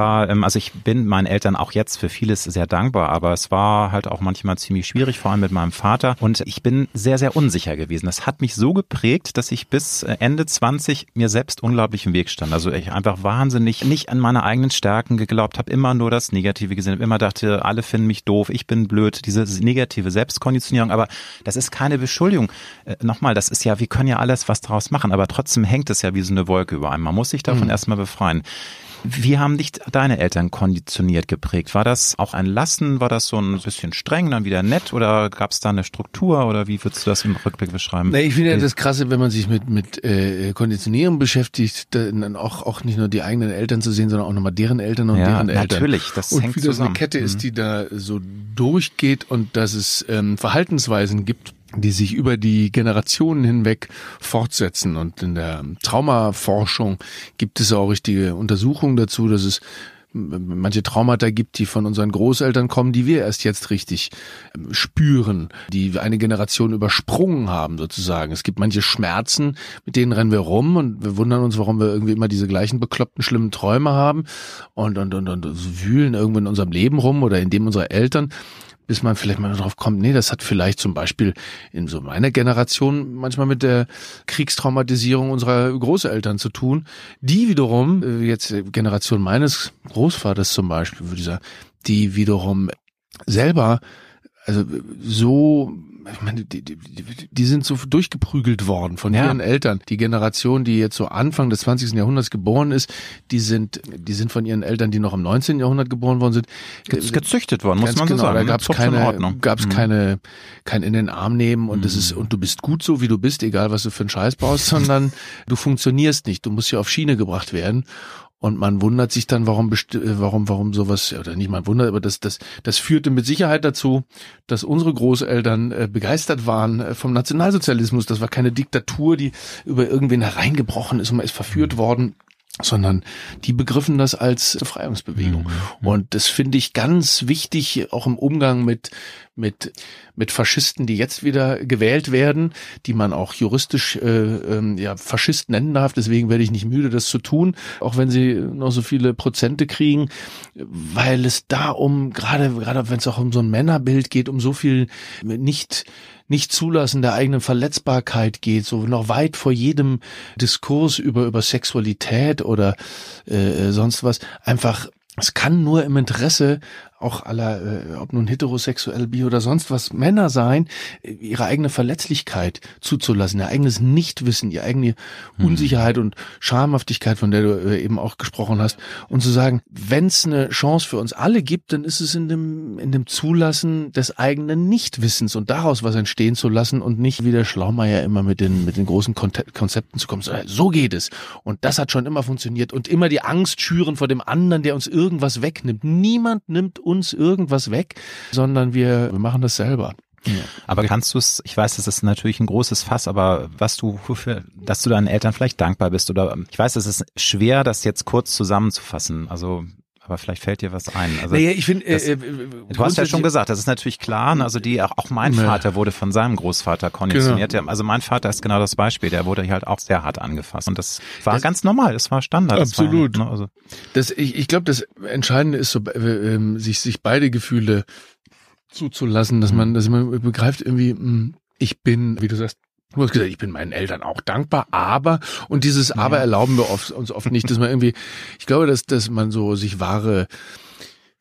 bin meinen Eltern auch jetzt für vieles sehr dankbar, aber es war halt auch manchmal ziemlich schwierig, vor allem mit meinem Vater. Und ich bin sehr, sehr unsicher gewesen. Das hat mich so geprägt, dass ich bis Ende 20 mir selbst unglaublich im Weg stand. Also ich einfach wahnsinnig nicht an meine eigenen Stärken geglaubt habe, immer nur das Negative gesehen habe, immer dachte, alle finden mich doof, ich bin blöd, diese negative Selbstkonditionierung, aber das ist keine Beschuldigung. Nochmal, das ist ja, wir können ja alles was draus machen, aber trotzdem hängt es ja wie so eine Wolke über einem. Man muss sich davon erstmal befreien. Wie haben dich deine Eltern konditioniert geprägt? War das auch ein Lassen? War das so ein bisschen streng, dann wieder nett? Oder gab es da eine Struktur? Oder wie würdest du das im Rückblick beschreiben? Ich finde ja das Krasse, wenn man sich mit Konditionieren beschäftigt, dann auch nicht nur die eigenen Eltern zu sehen, sondern auch nochmal deren Eltern und deren Eltern. Natürlich, das und hängt wie das zusammen. eine Kette ist, die da so durchgeht und dass es Verhaltensweisen gibt, die sich über die Generationen hinweg fortsetzen. Und in der Traumaforschung gibt es auch richtige Untersuchungen dazu, dass es manche Traumata gibt, die von unseren Großeltern kommen, die wir erst jetzt richtig spüren, die eine Generation übersprungen haben sozusagen. Es gibt manche Schmerzen, mit denen rennen wir rum und wir wundern uns, warum wir irgendwie immer diese gleichen bekloppten, schlimmen Träume haben und wühlen irgendwo in unserem Leben rum oder in dem unserer Eltern, bis man vielleicht mal darauf kommt, nee, das hat vielleicht zum Beispiel in so meiner Generation manchmal mit der Kriegstraumatisierung unserer Großeltern zu tun. Die wiederum, jetzt Generation meines Großvaters zum Beispiel, würde ich sagen, die wiederum selber, also so, ich meine, die sind so durchgeprügelt worden von ihren Eltern. Die Generation, die jetzt so Anfang des 20. Jahrhunderts geboren ist, die sind von ihren Eltern, die noch im 19. Jahrhundert geboren worden sind, gezüchtet worden, muss man so sagen. Da gab's kein in den Arm nehmen und das ist, und du bist gut so, wie du bist, egal was du für einen Scheiß baust, sondern du funktionierst nicht. Du musst ja auf Schiene gebracht werden. Und man wundert sich dann, warum sowas, oder nicht man wundert, aber das führte mit Sicherheit dazu, dass unsere Großeltern begeistert waren vom Nationalsozialismus. Das war keine Diktatur, die über irgendwen hereingebrochen ist und man ist verführt worden, sondern die begriffen das als Befreiungsbewegung. Und das finde ich ganz wichtig, auch im Umgang mit Faschisten, die jetzt wieder gewählt werden, die man auch juristisch Faschist nennen darf. Deswegen werde ich nicht müde, das zu tun, auch wenn sie noch so viele Prozente kriegen, weil es da gerade wenn es auch um so ein Männerbild geht, um so viel nicht Zulassen der eigenen Verletzbarkeit geht, so noch weit vor jedem Diskurs über Sexualität oder sonst was, einfach, es kann nur im Interesse auch aller, ob nun heterosexuell, bi oder sonst was, Männer sein, ihre eigene Verletzlichkeit zuzulassen, ihr eigenes Nichtwissen, ihre eigene Unsicherheit und Schamhaftigkeit, von der du eben auch gesprochen hast, und zu sagen, wenn es eine Chance für uns alle gibt, dann ist es in dem Zulassen des eigenen Nichtwissens und daraus was entstehen zu lassen und nicht wie der Schlaumeier immer mit den großen Konzepten zu kommen. So geht es. Und das hat schon immer funktioniert und immer die Angst schüren vor dem anderen, der uns irgendwas wegnimmt. Niemand nimmt uns irgendwas weg, sondern wir machen das selber. Ja. Aber kannst du es, ich weiß, das ist natürlich ein großes Fass, aber dass du deinen Eltern vielleicht dankbar bist, oder ich weiß, es ist schwer, das jetzt kurz zusammenzufassen, also aber vielleicht fällt dir was ein. Also naja, ich finde, du hast ja schon gesagt, das ist natürlich klar, also auch mein Vater wurde von seinem Großvater konditioniert. Genau. Also mein Vater ist genau das Beispiel, der wurde halt auch sehr hart angefasst und das war ganz normal, das war Standard. Absolut. Das war, ich glaube, das Entscheidende ist so, sich beide Gefühle zuzulassen, dass man begreift irgendwie, ich bin, wie du sagst, du hast gesagt, ich bin meinen Eltern auch dankbar, aber, und dieses Aber erlauben wir uns oft nicht, dass man irgendwie, ich glaube, dass man so sich wahre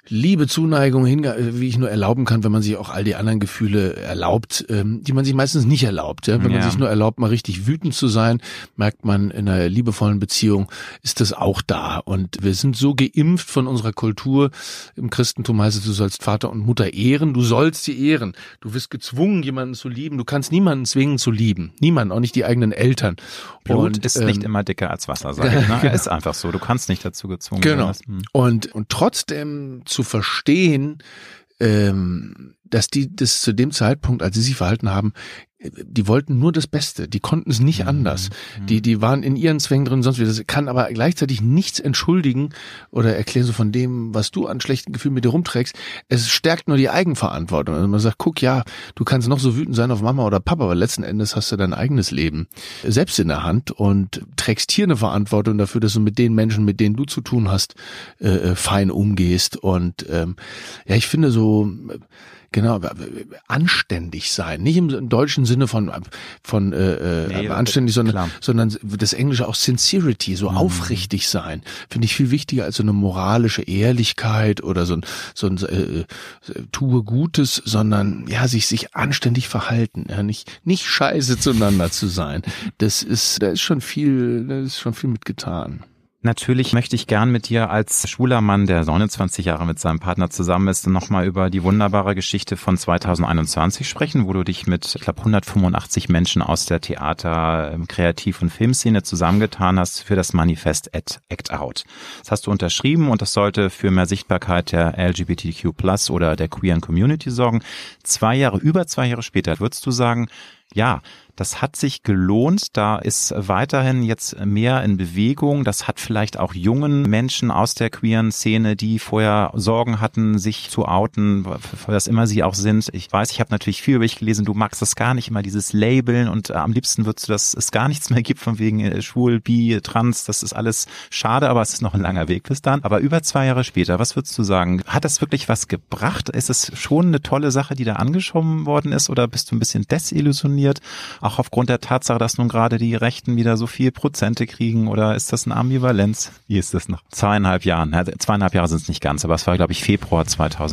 Liebe, Zuneigung, wie ich nur erlauben kann, wenn man sich auch all die anderen Gefühle erlaubt, die man sich meistens nicht erlaubt. Ja? Wenn man sich nur erlaubt, mal richtig wütend zu sein, merkt man, in einer liebevollen Beziehung ist das auch da. Und wir sind so geimpft von unserer Kultur. Im Christentum heißt es, du sollst Vater und Mutter ehren, du sollst sie ehren. Du wirst gezwungen, jemanden zu lieben. Du kannst niemanden zwingen zu lieben. Niemanden, auch nicht die eigenen Eltern. Blut ist nicht immer dicker als Wasser, sage ich. Ne? Genau. Ist einfach so. Du kannst nicht dazu gezwungen werden. Genau. Und trotzdem zu verstehen, dass die das zu dem Zeitpunkt, als sie sich verhalten haben, die wollten nur das Beste, die konnten es nicht anders. Die waren in ihren Zwängen drin, sonst wie. Das kann aber gleichzeitig nichts entschuldigen oder erklären so von dem, was du an schlechten Gefühlen mit dir rumträgst. Es stärkt nur die Eigenverantwortung. Also man sagt, guck, ja, du kannst noch so wütend sein auf Mama oder Papa, aber letzten Endes hast du dein eigenes Leben selbst in der Hand und trägst hier eine Verantwortung dafür, dass du mit den Menschen, mit denen du zu tun hast, fein umgehst. Und ich finde so, genau, anständig sein, nicht im deutschen Sinne von anständig, sondern das Englische auch Sincerity, so aufrichtig sein, finde ich viel wichtiger als so eine moralische Ehrlichkeit oder so ein tue Gutes, sondern sich anständig verhalten, nicht scheiße zueinander zu sein. Da ist schon viel mitgetan. Natürlich möchte ich gern mit dir als schwuler Mann, der 29 Jahre mit seinem Partner zusammen ist, nochmal über die wunderbare Geschichte von 2021 sprechen, wo du dich mit, ich glaube, 185 Menschen aus der Theater-, Kreativ- und Filmszene zusammengetan hast für das Manifest Act Out. Das hast du unterschrieben und das sollte für mehr Sichtbarkeit der LGBTQ+ oder der queeren Community sorgen. Über 2 Jahre später würdest du sagen, ja, das hat sich gelohnt, da ist weiterhin jetzt mehr in Bewegung. Das hat vielleicht auch jungen Menschen aus der queeren Szene, die vorher Sorgen hatten, sich zu outen, was immer sie auch sind. Ich weiß, ich habe natürlich viel über dich gelesen, du magst das gar nicht immer, dieses Labeln und am liebsten würdest du, dass es gar nichts mehr gibt von wegen schwul, bi, trans, das ist alles schade, aber es ist noch ein langer Weg bis dann. Aber über 2 Jahre später, was würdest du sagen? Hat das wirklich was gebracht? Ist es schon eine tolle Sache, die da angeschoben worden ist oder bist du ein bisschen desillusioniert? Auch aufgrund der Tatsache, dass nun gerade die Rechten wieder so viel Prozente kriegen oder ist das eine Ambivalenz? Wie ist das noch? 2,5 Jahren. 2,5 Jahre sind es nicht ganz, aber es war, glaube ich, Februar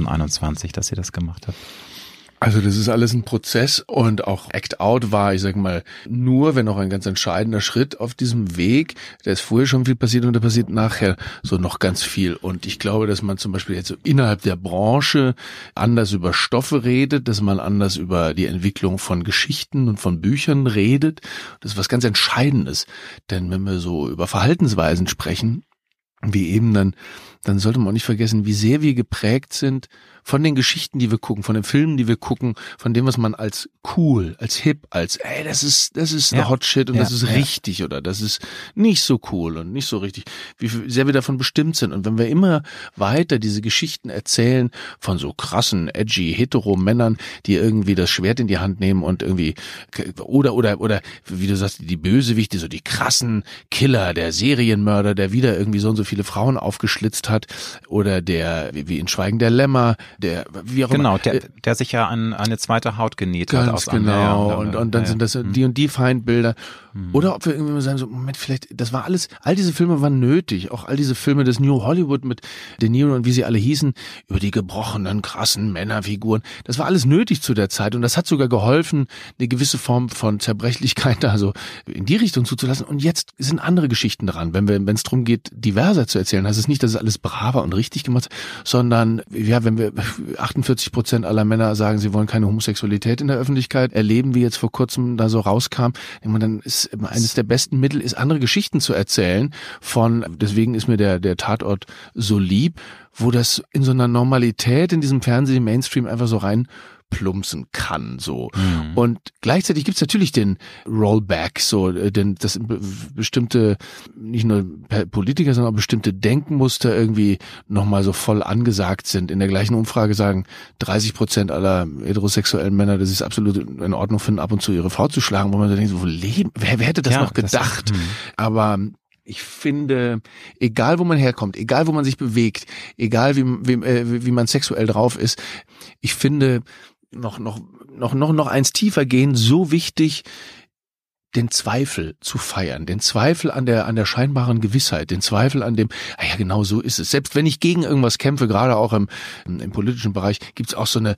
2021, dass ihr das gemacht habt. Also das ist alles ein Prozess und auch Act Out war, ich sag mal, nur, wenn auch ein ganz entscheidender Schritt auf diesem Weg. Da ist vorher schon viel passiert und da passiert nachher so noch ganz viel. Und ich glaube, dass man zum Beispiel jetzt so innerhalb der Branche anders über Stoffe redet, dass man anders über die Entwicklung von Geschichten und von Büchern redet. Das ist was ganz Entscheidendes. Denn wenn wir so über Verhaltensweisen sprechen, wie eben, dann sollte man auch nicht vergessen, wie sehr wir geprägt sind von den Geschichten, die wir gucken, von den Filmen, die wir gucken, von dem, was man als cool, als hip, als das ist der Hot Shit und das ist richtig oder das ist nicht so cool und nicht so richtig, wie sehr wir davon bestimmt sind. Und wenn wir immer weiter diese Geschichten erzählen von so krassen, edgy, hetero Männern, die irgendwie das Schwert in die Hand nehmen und irgendwie oder wie du sagst, die Bösewichte, so die krassen Killer, der Serienmörder, der wieder irgendwie so und so viele Frauen aufgeschlitzt hat oder der, wie in Schweigen der Lämmer, der, wie auch genau, immer. Der sich ja an eine zweite Haut genäht ganz hat. Aus genau. Und dann sind das die und die Feindbilder. Oder ob wir irgendwie mal sagen, so, Moment, vielleicht, das war alles, all diese Filme waren nötig. Auch all diese Filme des New Hollywood mit De Niro und wie sie alle hießen, über die gebrochenen, krassen Männerfiguren. Das war alles nötig zu der Zeit. Und das hat sogar geholfen, eine gewisse Form von Zerbrechlichkeit also in die Richtung zuzulassen. Und jetzt sind andere Geschichten dran. Wenn es darum geht, diverser zu erzählen, heißt es nicht, dass es alles braver und richtig gemacht ist, sondern, ja, wenn wir 48% aller Männer sagen, sie wollen keine Homosexualität in der Öffentlichkeit erleben, wie jetzt vor kurzem da so rauskam, dann ist eines der besten Mittel, ist andere Geschichten zu erzählen deswegen ist mir der Tatort so lieb, wo das in so einer Normalität in diesem Fernseh-Mainstream einfach so rein plumpsen kann, so. Und gleichzeitig gibt's natürlich den Rollback, so, denn das bestimmte, nicht nur Politiker, sondern auch bestimmte Denkmuster irgendwie nochmal so voll angesagt sind. In der gleichen Umfrage sagen 30% aller heterosexuellen Männer, dass sie es absolut in Ordnung finden, ab und zu ihre Frau zu schlagen, wo man so denkt, wo leben, wer hätte das noch gedacht? Aber ich finde, egal wo man herkommt, egal wo man sich bewegt, egal wie man sexuell drauf ist, ich finde noch eins tiefer gehen, so wichtig, den Zweifel zu feiern, den Zweifel an der scheinbaren Gewissheit, den Zweifel an dem, ja genau so ist es. Selbst wenn ich gegen irgendwas kämpfe, gerade auch im politischen Bereich, gibt's auch so eine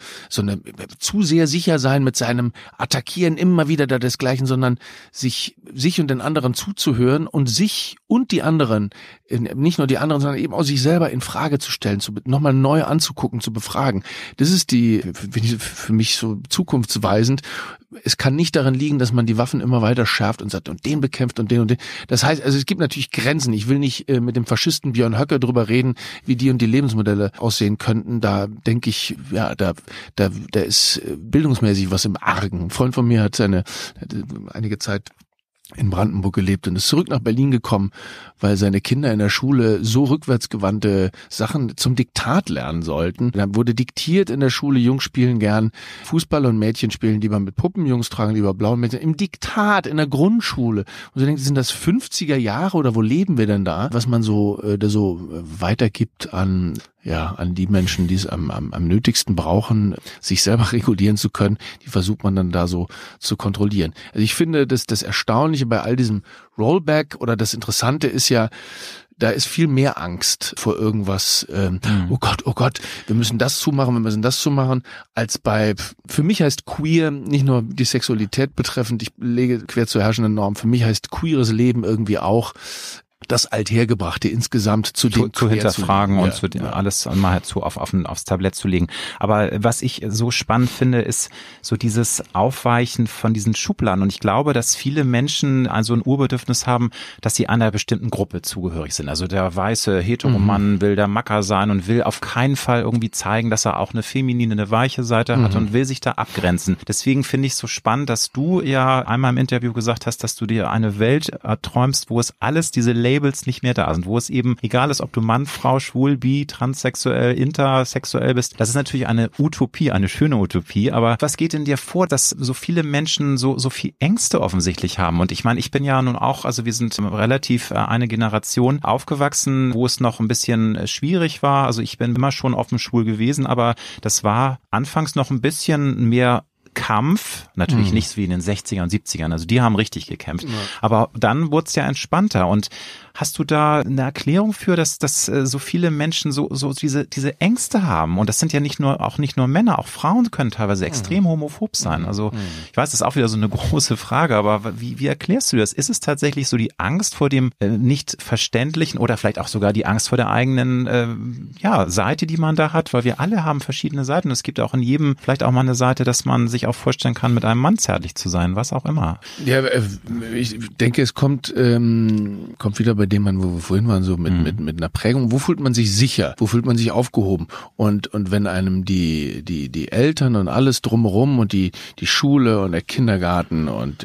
zu sehr sicher sein mit seinem Attackieren immer wieder da desgleichen, sondern sich und den anderen zuzuhören und sich und die anderen, nicht nur die anderen, sondern eben auch sich selber in Frage zu stellen, nochmal neu anzugucken, zu befragen. Das ist für mich so zukunftsweisend. Es kann nicht darin liegen, dass man die Waffen immer weiter schärft und sagt, und den bekämpft und den und den. Das heißt, also es gibt natürlich Grenzen. Ich will nicht mit dem Faschisten Björn Höcke drüber reden, wie die und die Lebensmodelle aussehen könnten. Da denke ich, ja, da ist bildungsmäßig was im Argen. Ein Freund von mir hat einige Zeit in Brandenburg gelebt und ist zurück nach Berlin gekommen, weil seine Kinder in der Schule so rückwärtsgewandte Sachen zum Diktat lernen sollten. Dann wurde diktiert in der Schule, Jungs spielen gern Fußball und Mädchen spielen lieber mit Puppen, Jungs tragen lieber blaue Mädchen. Im Diktat, in der Grundschule. Und so denkt, sind das 50er Jahre oder wo leben wir denn da? Was man so weitergibt an die Menschen, die es am nötigsten brauchen, sich selber regulieren zu können, die versucht man dann da so zu kontrollieren. Also ich finde, dass das Erstaunliche bei all diesem Rollback oder das Interessante ist ja, da ist viel mehr Angst vor irgendwas, oh Gott, wir müssen das zumachen, als für mich heißt queer nicht nur die Sexualität betreffend, ich lege quer zur herrschenden Norm, für mich heißt queeres Leben irgendwie auch das Althergebrachte insgesamt zu hinterfragen und alles mal aufs Tablett zu legen. Aber was ich so spannend finde, ist so dieses Aufweichen von diesen Schubladen. Und ich glaube, dass viele Menschen also ein Urbedürfnis haben, dass sie einer bestimmten Gruppe zugehörig sind. Also der weiße Heteromann will der Macker sein und will auf keinen Fall irgendwie zeigen, dass er auch eine feminine, eine weiche Seite hat und will sich da abgrenzen. Deswegen finde ich es so spannend, dass du ja einmal im Interview gesagt hast, dass du dir eine Welt träumst, wo es alles diese Labels nicht mehr da sind, wo es eben egal ist, ob du Mann, Frau, schwul, bi, transsexuell, intersexuell bist. Das ist natürlich eine Utopie, eine schöne Utopie, aber was geht in dir vor, dass so viele Menschen so viel Ängste offensichtlich haben? Und ich meine, ich bin ja nun auch, also wir sind relativ eine Generation aufgewachsen, wo es noch ein bisschen schwierig war. Also ich bin immer schon offen schwul gewesen, aber das war anfangs noch ein bisschen mehr Kampf, natürlich nicht wie in den 60ern und 70ern, also die haben richtig gekämpft, aber dann wurde es ja entspannter. Und hast du da eine Erklärung für, dass so viele Menschen so diese Ängste haben? Und das sind ja nicht nur Männer, auch Frauen können teilweise extrem homophob sein. Also ich weiß, das ist auch wieder so eine große Frage, aber wie erklärst du das? Ist es tatsächlich so die Angst vor dem nicht Verständlichen oder vielleicht auch sogar die Angst vor der eigenen Seite, die man da hat? Weil wir alle haben verschiedene Seiten. Es gibt auch in jedem vielleicht auch mal eine Seite, dass man sich auch vorstellen kann, mit einem Mann zärtlich zu sein, was auch immer. Ja, ich denke, es kommt wieder bei dem wo wir vorhin waren, so mit einer Prägung. Wo fühlt man sich sicher? Wo fühlt man sich aufgehoben? Und wenn einem die Eltern und alles drumherum und die Schule und der Kindergarten und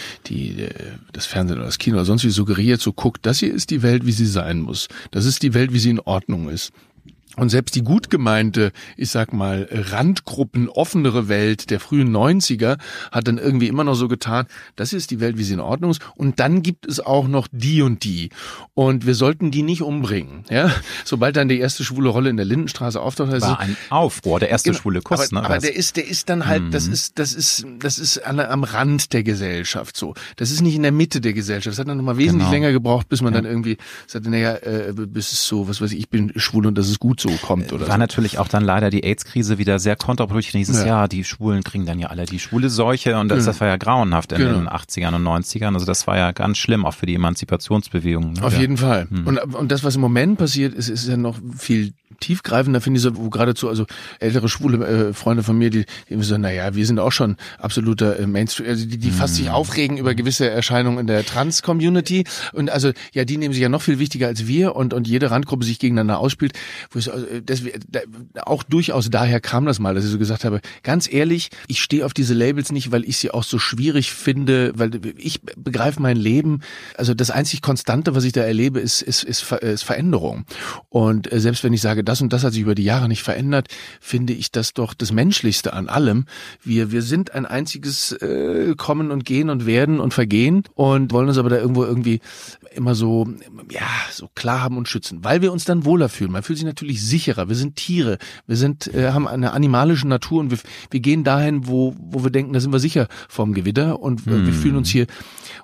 das Fernsehen oder das Kino oder sonst wie suggeriert, so guckt, das hier ist die Welt, wie sie sein muss. Das ist die Welt, wie sie in Ordnung ist. Und selbst die gut gemeinte, ich sag mal, Randgruppen offenere Welt der frühen 90er hat dann irgendwie immer noch so getan, das ist die Welt, wie sie in Ordnung ist. Und dann gibt es auch noch die und die. Und wir sollten die nicht umbringen. Ja, sobald dann die erste schwule Rolle in der Lindenstraße auftaucht, war ein Aufruhr, der erste schwule Kuss. Aber der ist dann halt, das ist am Rand der Gesellschaft so. Das ist nicht in der Mitte der Gesellschaft. Das hat dann nochmal wesentlich länger gebraucht, bis man dann irgendwie sagte, bis es so, was weiß ich bin schwul und das ist gut so kommt oder war so. Natürlich auch dann leider die AIDS-Krise wieder sehr kontraproduktiv. Dann hieß es, die Schwulen kriegen dann ja alle die schwule Seuche und das war ja grauenhaft in den 80ern und 90ern. Also das war ja ganz schlimm, auch für die Emanzipationsbewegung. Auf jeden Fall. Und das, was im Moment passiert, ist ja noch viel tiefgreifender, finde ich, so, wo geradezu, also ältere schwule Freunde von mir, die so, wir sind auch schon absoluter Mainstream, also die fast sich aufregen über gewisse Erscheinungen in der Trans-Community und also, die nehmen sich ja noch viel wichtiger als wir und jede Randgruppe sich gegeneinander ausspielt, wo ich so, auch durchaus daher kam das mal, dass ich so gesagt habe, ganz ehrlich, ich stehe auf diese Labels nicht, weil ich sie auch so schwierig finde, weil ich begreife mein Leben, also das einzig Konstante, was ich da erlebe, ist Veränderung. Und selbst wenn ich sage, das und das hat sich über die Jahre nicht verändert, finde ich das doch das Menschlichste an allem. Wir sind ein einziges Kommen und Gehen und Werden und Vergehen und wollen uns aber da irgendwie immer so klar haben und schützen, weil wir uns dann wohler fühlen. Man fühlt sich natürlich sicherer. Wir sind Tiere. Wir haben eine animalische Natur und wir gehen dahin, wo wir denken, da sind wir sicher vorm Gewitter und wir fühlen uns hier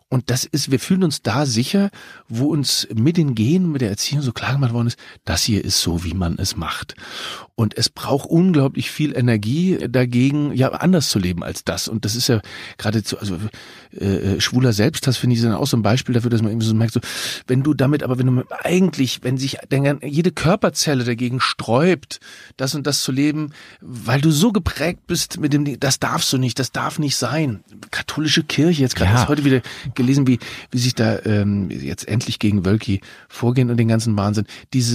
Und wir fühlen uns da sicher, wo uns mit den Genen, mit der Erziehung so klar gemacht worden ist, das hier ist so, wie man es macht. Und es braucht unglaublich viel Energie dagegen, ja, anders zu leben als das. Und das ist ja geradezu, also schwuler Selbsthass, finde ich, ist dann auch so ein Beispiel dafür, dass man irgendwie so merkt, so, wenn sich jede Körperzelle dagegen sträubt, das und das zu leben, weil du so geprägt bist mit dem, das darfst du nicht, das darf nicht sein. Katholische Kirche, jetzt gerade erst heute wieder gelesen, wie sich da jetzt endlich gegen Wölki vorgehen und den ganzen Wahnsinn.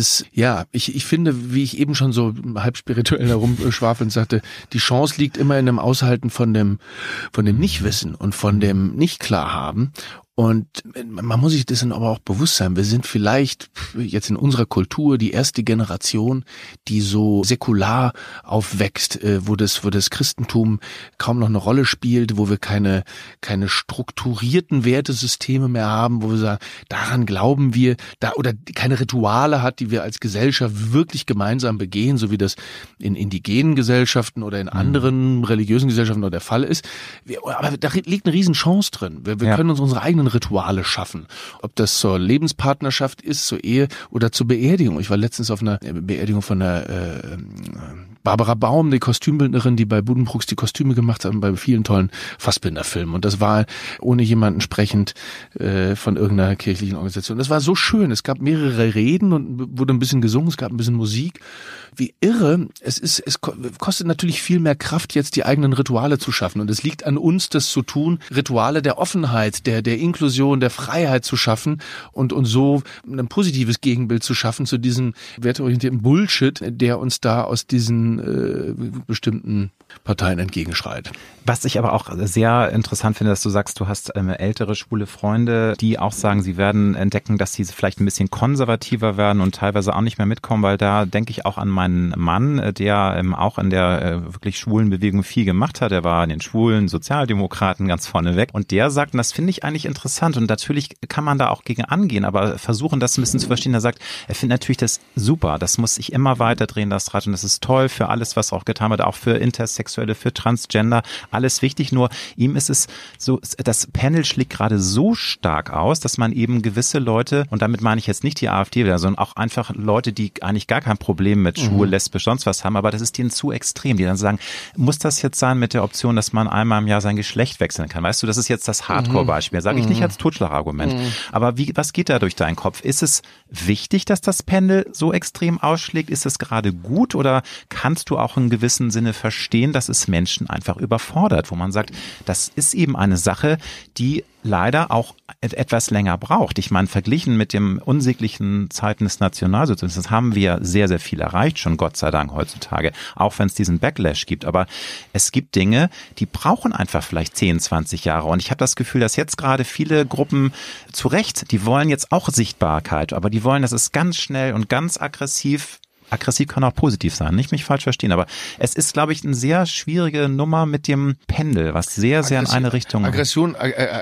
Ich finde, wie ich eben schon so halb spirituell herumschwafelnd sagte, die Chance liegt immer in dem Aushalten von dem Nichtwissen und von dem Nicht-Klarhaben. Und man muss sich dessen aber auch bewusst sein, wir sind vielleicht jetzt in unserer Kultur die erste Generation, die so säkular aufwächst, wo das Christentum kaum noch eine Rolle spielt, wo wir keine strukturierten Wertesysteme mehr haben, wo wir sagen, daran glauben wir, oder keine Rituale hat, die wir als Gesellschaft wirklich gemeinsam begehen, so wie das in indigenen Gesellschaften oder in anderen religiösen Gesellschaften noch der Fall ist. Aber da liegt eine Riesenchance drin. Wir können uns unsere eigenen Rituale schaffen. Ob das zur Lebenspartnerschaft ist, zur Ehe oder zur Beerdigung. Ich war letztens auf einer Beerdigung von der Barbara Baum, die Kostümbildnerin, die bei Buddenbrooks die Kostüme gemacht hat, bei vielen tollen Fassbinder-Filmen. Und das war ohne jemanden sprechend von irgendeiner kirchlichen Organisation. Das war so schön. Es gab mehrere Reden und wurde ein bisschen gesungen, es gab ein bisschen Musik. Wie irre. Es kostet natürlich viel mehr Kraft, jetzt die eigenen Rituale zu schaffen. Und es liegt an uns, das zu tun, Rituale der Offenheit, der Inklusion, der Freiheit zu schaffen und so ein positives Gegenbild zu schaffen zu diesem werteorientierten Bullshit, der uns da aus diesen bestimmten Parteien entgegenschreit. Was ich aber auch sehr interessant finde, dass du sagst, du hast ältere schwule Freunde, die auch sagen, sie werden entdecken, dass sie vielleicht ein bisschen konservativer werden und teilweise auch nicht mehr mitkommen, weil da denke ich auch an meinen Mann, der auch in der wirklich schwulen Bewegung viel gemacht hat. Er war in den schwulen Sozialdemokraten ganz vorne weg und der sagt, und das finde ich eigentlich interessant und natürlich kann man da auch gegen angehen, aber versuchen das ein bisschen zu verstehen. Er sagt, er findet natürlich das super, das muss sich immer weiter drehen, das Rad, und das ist toll für alles, was auch getan wird, auch für Intersexuelle, für Transgender, alles wichtig, nur ihm ist es so, das Panel schlägt gerade so stark aus, dass man eben gewisse Leute, und damit meine ich jetzt nicht die AfD, sondern auch einfach Leute, die eigentlich gar kein Problem mit schwul, lesbisch, sonst was haben, aber das ist denen zu extrem, die dann sagen, muss das jetzt sein mit der Option, dass man einmal im Jahr sein Geschlecht wechseln kann? Weißt du, das ist jetzt das Hardcore-Beispiel, sage ich nicht als Totschlagargument, aber was geht da durch deinen Kopf? Ist es wichtig, dass das Pendel so extrem ausschlägt? Ist es gerade gut oder kannst du auch in gewissem Sinne verstehen, dass es Menschen einfach überfordert, wo man sagt, das ist eben eine Sache, die leider auch etwas länger braucht. Ich meine, verglichen mit den unsäglichen Zeiten des Nationalsozialismus haben wir sehr, sehr viel erreicht, schon Gott sei Dank heutzutage, auch wenn es diesen Backlash gibt. Aber es gibt Dinge, die brauchen einfach vielleicht 10, 20 Jahre. Und ich habe das Gefühl, dass jetzt gerade viele Gruppen zu Recht, die wollen jetzt auch Sichtbarkeit, aber die wollen, dass es ganz schnell und ganz aggressiv kann auch positiv sein, nicht mich falsch verstehen, aber es ist, glaube ich, eine sehr schwierige Nummer mit dem Pendel, was sehr, sehr in eine Richtung... Aggression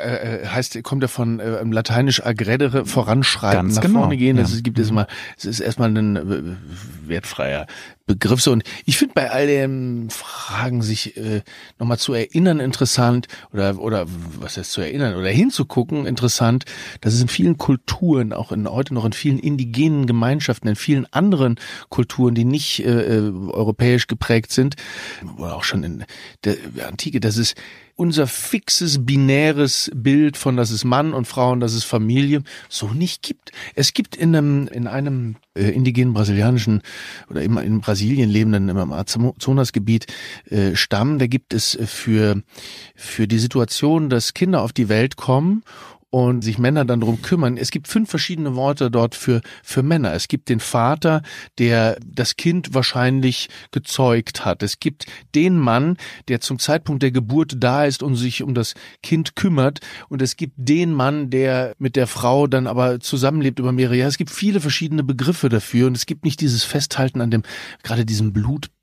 kommt ja von lateinisch aggredere, voranschreiten, ganz nach genau, vorne gehen. Ja. Es ist erstmal ein wertfreier Begriff. So, und ich finde bei all den Fragen sich nochmal zu erinnern interessant oder was heißt zu erinnern oder hinzugucken interessant, dass es in vielen Kulturen, auch heute noch in vielen indigenen Gemeinschaften, in vielen anderen Kulturen, die nicht europäisch geprägt sind, oder auch schon in der Antike, dass es unser fixes, binäres Bild von, das ist Mann und Frau und das ist Familie, so nicht gibt. Es gibt in einem indigenen brasilianischen oder immer in Brasilien lebenden, im Amazonasgebiet Stamm, da gibt es für die Situation, dass Kinder auf die Welt kommen und sich Männer dann drum kümmern. Es gibt 5 verschiedene Worte dort für Männer. Es gibt den Vater, der das Kind wahrscheinlich gezeugt hat. Es gibt den Mann, der zum Zeitpunkt der Geburt da ist und sich um das Kind kümmert. Und es gibt den Mann, der mit der Frau dann aber zusammenlebt über mehrere Jahre. Es gibt viele verschiedene Begriffe dafür und es gibt nicht dieses Festhalten an gerade diesem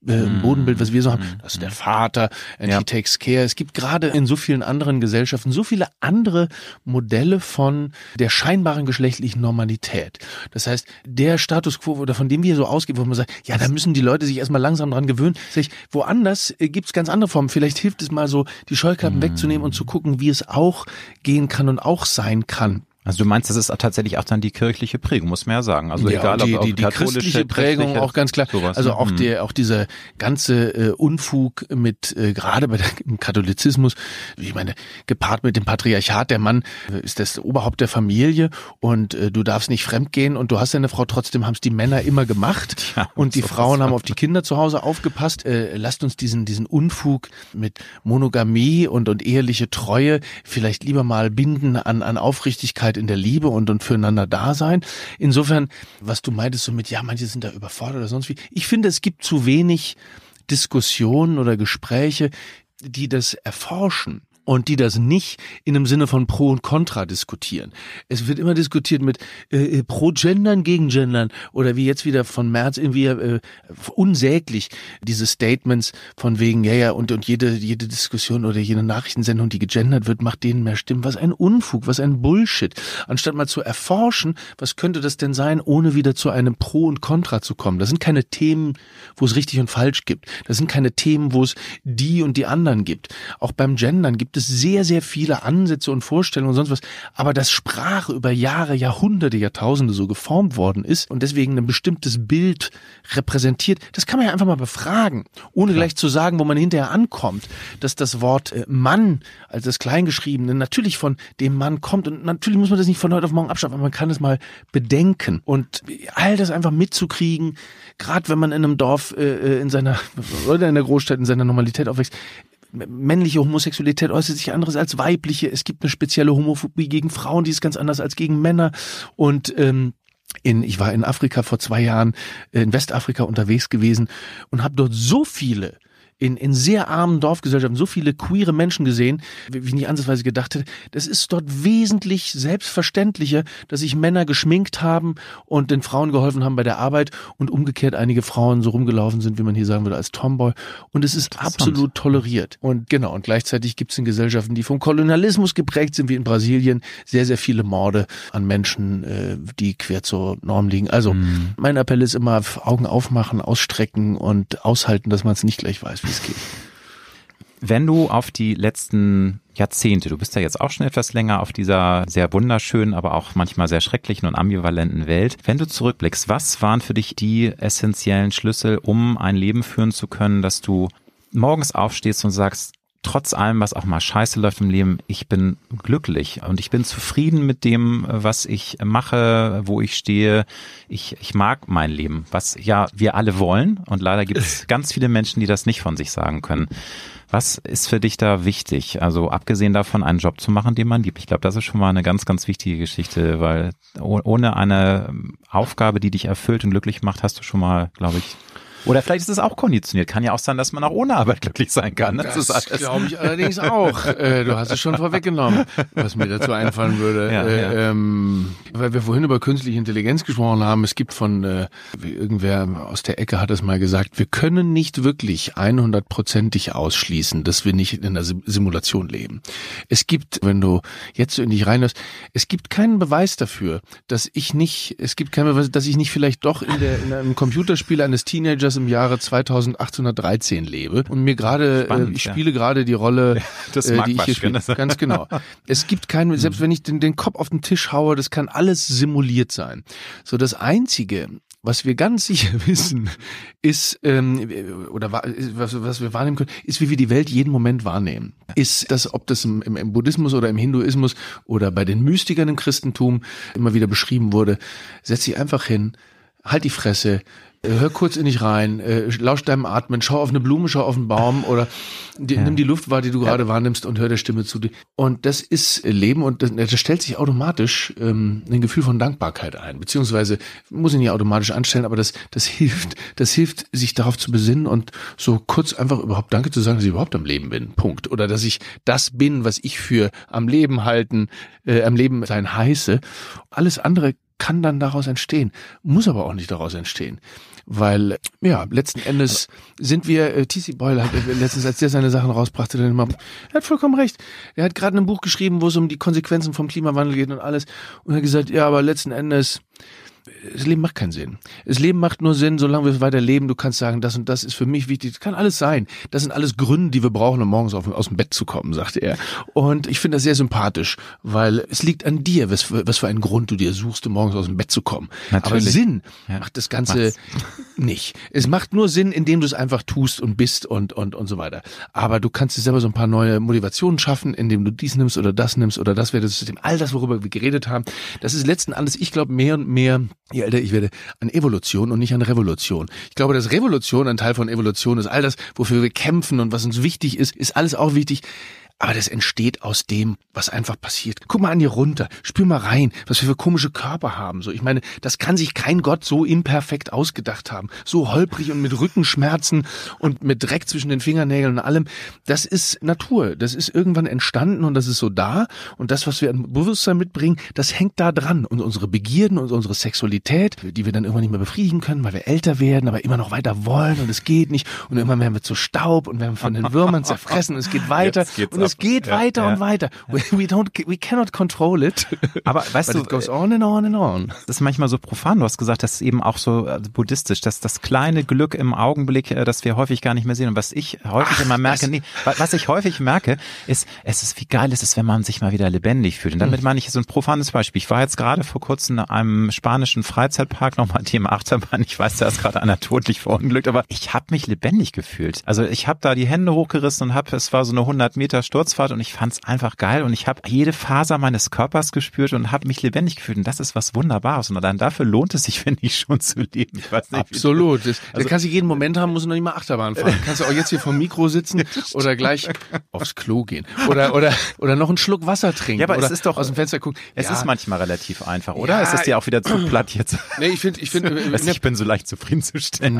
Bodenbild, was wir so haben. Das ist der Vater, and he takes care. Es gibt gerade in so vielen anderen Gesellschaften so viele andere Modelle von der scheinbaren geschlechtlichen Normalität. Das heißt, der Status quo, oder von dem wir so ausgehen, wo man sagt, ja, da müssen die Leute sich erstmal langsam dran gewöhnen. Woanders gibt's ganz andere Formen. Vielleicht hilft es mal so, die Scheuklappen wegzunehmen und zu gucken, wie es auch gehen kann und auch sein kann. Also du meinst, das ist tatsächlich auch dann die kirchliche Prägung, muss man ja sagen. Also ja, egal, die ob die christliche Prägung auch ganz klar. Sowas. Also auch auch dieser ganze Unfug mit gerade im Katholizismus, ich meine, gepaart mit dem Patriarchat, der Mann ist das Oberhaupt der Familie und du darfst nicht fremdgehen und du hast deine Frau, trotzdem haben es die Männer immer gemacht und die Frauen haben auf die Kinder zu Hause aufgepasst. Lasst uns diesen Unfug mit Monogamie und eheliche Treue vielleicht lieber mal binden an Aufrichtigkeit in der Liebe und füreinander da sein. Insofern, was du meintest, so mit, ja, manche sind da überfordert oder sonst wie. Ich finde, es gibt zu wenig Diskussionen oder Gespräche, die das erforschen. Und die das nicht in einem Sinne von Pro und Contra diskutieren. Es wird immer diskutiert mit Pro-Gendern, gegen Gendern oder wie jetzt wieder von Merz irgendwie unsäglich diese Statements von wegen, ja, und jede Diskussion oder jede Nachrichtensendung, die gegendert wird, macht denen mehr Stimmen. Was ein Unfug, was ein Bullshit. Anstatt mal zu erforschen, was könnte das denn sein, ohne wieder zu einem Pro und Contra zu kommen. Das sind keine Themen, wo es richtig und falsch gibt. Das sind keine Themen, wo es die und die anderen gibt. Auch beim Gendern gibt es sehr, sehr viele Ansätze und Vorstellungen und sonst was, aber dass Sprache über Jahre, Jahrhunderte, Jahrtausende so geformt worden ist und deswegen ein bestimmtes Bild repräsentiert, das kann man ja einfach mal befragen, ohne gleich zu sagen, wo man hinterher ankommt, dass das Wort Mann, also das Kleingeschriebene, natürlich von dem Mann kommt und natürlich muss man das nicht von heute auf morgen abschaffen, aber man kann es mal bedenken und all das einfach mitzukriegen, gerade wenn man in einem Dorf in seiner, oder in der Großstadt in seiner Normalität aufwächst. Männliche Homosexualität äußert sich anderes als weibliche. Es gibt eine spezielle Homophobie gegen Frauen, die ist ganz anders als gegen Männer. Und ich war in Afrika vor 2 Jahren, in Westafrika unterwegs gewesen und habe dort so viele in sehr armen Dorfgesellschaften so viele queere Menschen gesehen, wie ich nicht ansatzweise gedacht hätte. Das ist dort wesentlich selbstverständlicher, dass sich Männer geschminkt haben und den Frauen geholfen haben bei der Arbeit und umgekehrt einige Frauen so rumgelaufen sind, wie man hier sagen würde, als Tomboy. Und es ist absolut toleriert. Und genau, und gleichzeitig gibt es in Gesellschaften, die vom Kolonialismus geprägt sind, wie in Brasilien, sehr, sehr viele Morde an Menschen, die quer zur Norm liegen. Also mein Appell ist immer, Augen aufmachen, ausstrecken und aushalten, dass man es nicht gleich weiß, wie es geht. Wenn du auf die letzten Jahrzehnte, du bist ja jetzt auch schon etwas länger auf dieser sehr wunderschönen, aber auch manchmal sehr schrecklichen und ambivalenten Welt. Wenn du zurückblickst, was waren für dich die essentiellen Schlüssel, um ein Leben führen zu können, dass du morgens aufstehst und sagst, trotz allem, was auch mal scheiße läuft im Leben, ich bin glücklich und ich bin zufrieden mit dem, was ich mache, wo ich stehe. Ich mag mein Leben, was ja wir alle wollen und leider gibt es ganz viele Menschen, die das nicht von sich sagen können. Was ist für dich da wichtig? Also abgesehen davon, einen Job zu machen, den man liebt. Ich glaube, das ist schon mal eine ganz, ganz wichtige Geschichte, weil ohne eine Aufgabe, die dich erfüllt und glücklich macht, hast du schon mal, glaube ich, oder vielleicht ist es auch konditioniert. Kann ja auch sein, dass man auch ohne Arbeit glücklich sein kann. Das glaube ich allerdings auch. Du hast es schon vorweggenommen, was mir dazu einfallen würde. Weil wir vorhin über künstliche Intelligenz gesprochen haben. Es gibt irgendwer aus der Ecke hat es mal gesagt, wir können nicht wirklich 100%ig ausschließen, dass wir nicht in einer Simulation leben. Es gibt, wenn du jetzt so in dich reinhörst, es gibt keinen Beweis dafür, dass ich nicht vielleicht doch in einem Computerspiel eines Teenagers im Jahre 2813 lebe und mir gerade, ich spiele gerade die Rolle, die ich hier spiele. Ganz genau. Es gibt keinen, selbst wenn ich den Kopf auf den Tisch haue, das kann alles simuliert sein. So, das Einzige, was wir ganz sicher wissen, ist, was wir wahrnehmen können, ist, wie wir die Welt jeden Moment wahrnehmen. Ist das, ob das im Buddhismus oder im Hinduismus oder bei den Mystikern im Christentum immer wieder beschrieben wurde, setz dich einfach hin, halt die Fresse, hör kurz in dich rein, lausch deinem Atmen, schau auf eine Blume, schau auf einen Baum oder nimm die Luft wahr, die du gerade wahrnimmst und hör der Stimme zu. Und das ist Leben und das stellt sich automatisch ein Gefühl von Dankbarkeit ein, beziehungsweise muss ich nicht automatisch anstellen, aber das hilft, sich darauf zu besinnen und so kurz einfach überhaupt Danke zu sagen, dass ich überhaupt am Leben bin, Punkt. Oder dass ich das bin, was ich für am Leben sein heiße. Alles andere kann dann daraus entstehen, muss aber auch nicht daraus entstehen. Weil, ja, letzten Endes sind wir, T.C. Boyle hat letztens, als der seine Sachen rausbrachte, dann immer, er hat vollkommen recht. Er hat gerade ein Buch geschrieben, wo es um die Konsequenzen vom Klimawandel geht und alles. Und er hat gesagt, ja, aber letzten Endes, das Leben macht keinen Sinn. Das Leben macht nur Sinn, solange wir weiter leben. Du kannst sagen, das und das ist für mich wichtig. Das kann alles sein. Das sind alles Gründe, die wir brauchen, um morgens aus dem Bett zu kommen, sagte er. Und ich finde das sehr sympathisch, weil es liegt an dir, was für einen Grund du dir suchst, um morgens aus dem Bett zu kommen. Natürlich. Aber Sinn macht das Ganze nicht. Es macht nur Sinn, indem du es einfach tust und bist und so weiter. Aber du kannst dir selber so ein paar neue Motivationen schaffen, indem du dies nimmst oder das wäre das System. All das, worüber wir geredet haben, das ist letzten Endes, ich glaube, mehr und mehr, je älter ich werde, an Evolution und nicht an Revolution. Ich glaube, dass Revolution ein Teil von Evolution ist. All das, wofür wir kämpfen und was uns wichtig ist alles auch wichtig. Aber das entsteht aus dem, was einfach passiert. Guck mal an dir runter, spür mal rein, was wir für komische Körper haben. So, ich meine, das kann sich kein Gott so imperfekt ausgedacht haben. So holprig und mit Rückenschmerzen und mit Dreck zwischen den Fingernägeln und allem. Das ist Natur. Das ist irgendwann entstanden und das ist so da. Und das, was wir an Bewusstsein mitbringen, das hängt da dran. Und unsere Begierden und unsere Sexualität, die wir dann irgendwann nicht mehr befriedigen können, weil wir älter werden, aber immer noch weiter wollen und es geht nicht. Und irgendwann werden wir zu Staub und werden von den Würmern zerfressen und es geht weiter. Und es geht weiter und weiter. We cannot control it. Aber weißt du, it goes on and on and on. Das ist manchmal so profan. Du hast gesagt, das ist eben auch so buddhistisch, dass das kleine Glück im Augenblick, das wir häufig gar nicht mehr sehen. Und was ich häufig immer merke, was ich häufig merke, ist, wie geil es ist, wenn man sich mal wieder lebendig fühlt. Und damit meine ich so ein profanes Beispiel. Ich war jetzt gerade vor kurzem in einem spanischen Freizeitpark, nochmal Thema Achterbahn. Ich weiß, da ist gerade einer todlich verunglückt, aber ich habe mich lebendig gefühlt. Also ich habe da die Hände hochgerissen und es war so eine 100 Meter Sturzfahrt und ich fand's einfach geil und ich habe jede Faser meines Körpers gespürt und habe mich lebendig gefühlt und das ist was Wunderbares und dann dafür lohnt es sich, finde ich, schon zu leben. Ich weiß nicht, absolut. Da kannst du jeden Moment haben, musst du noch nicht mal Achterbahn fahren. Kannst du auch jetzt hier vom Mikro sitzen oder gleich aufs Klo gehen oder noch einen Schluck Wasser trinken. Ja, aber oder es ist doch aus dem Fenster gucken. Es ist manchmal relativ einfach, oder? Ja, ist es dir auch wieder zu platt jetzt? Nee, ich bin so leicht zufriedenzustellen.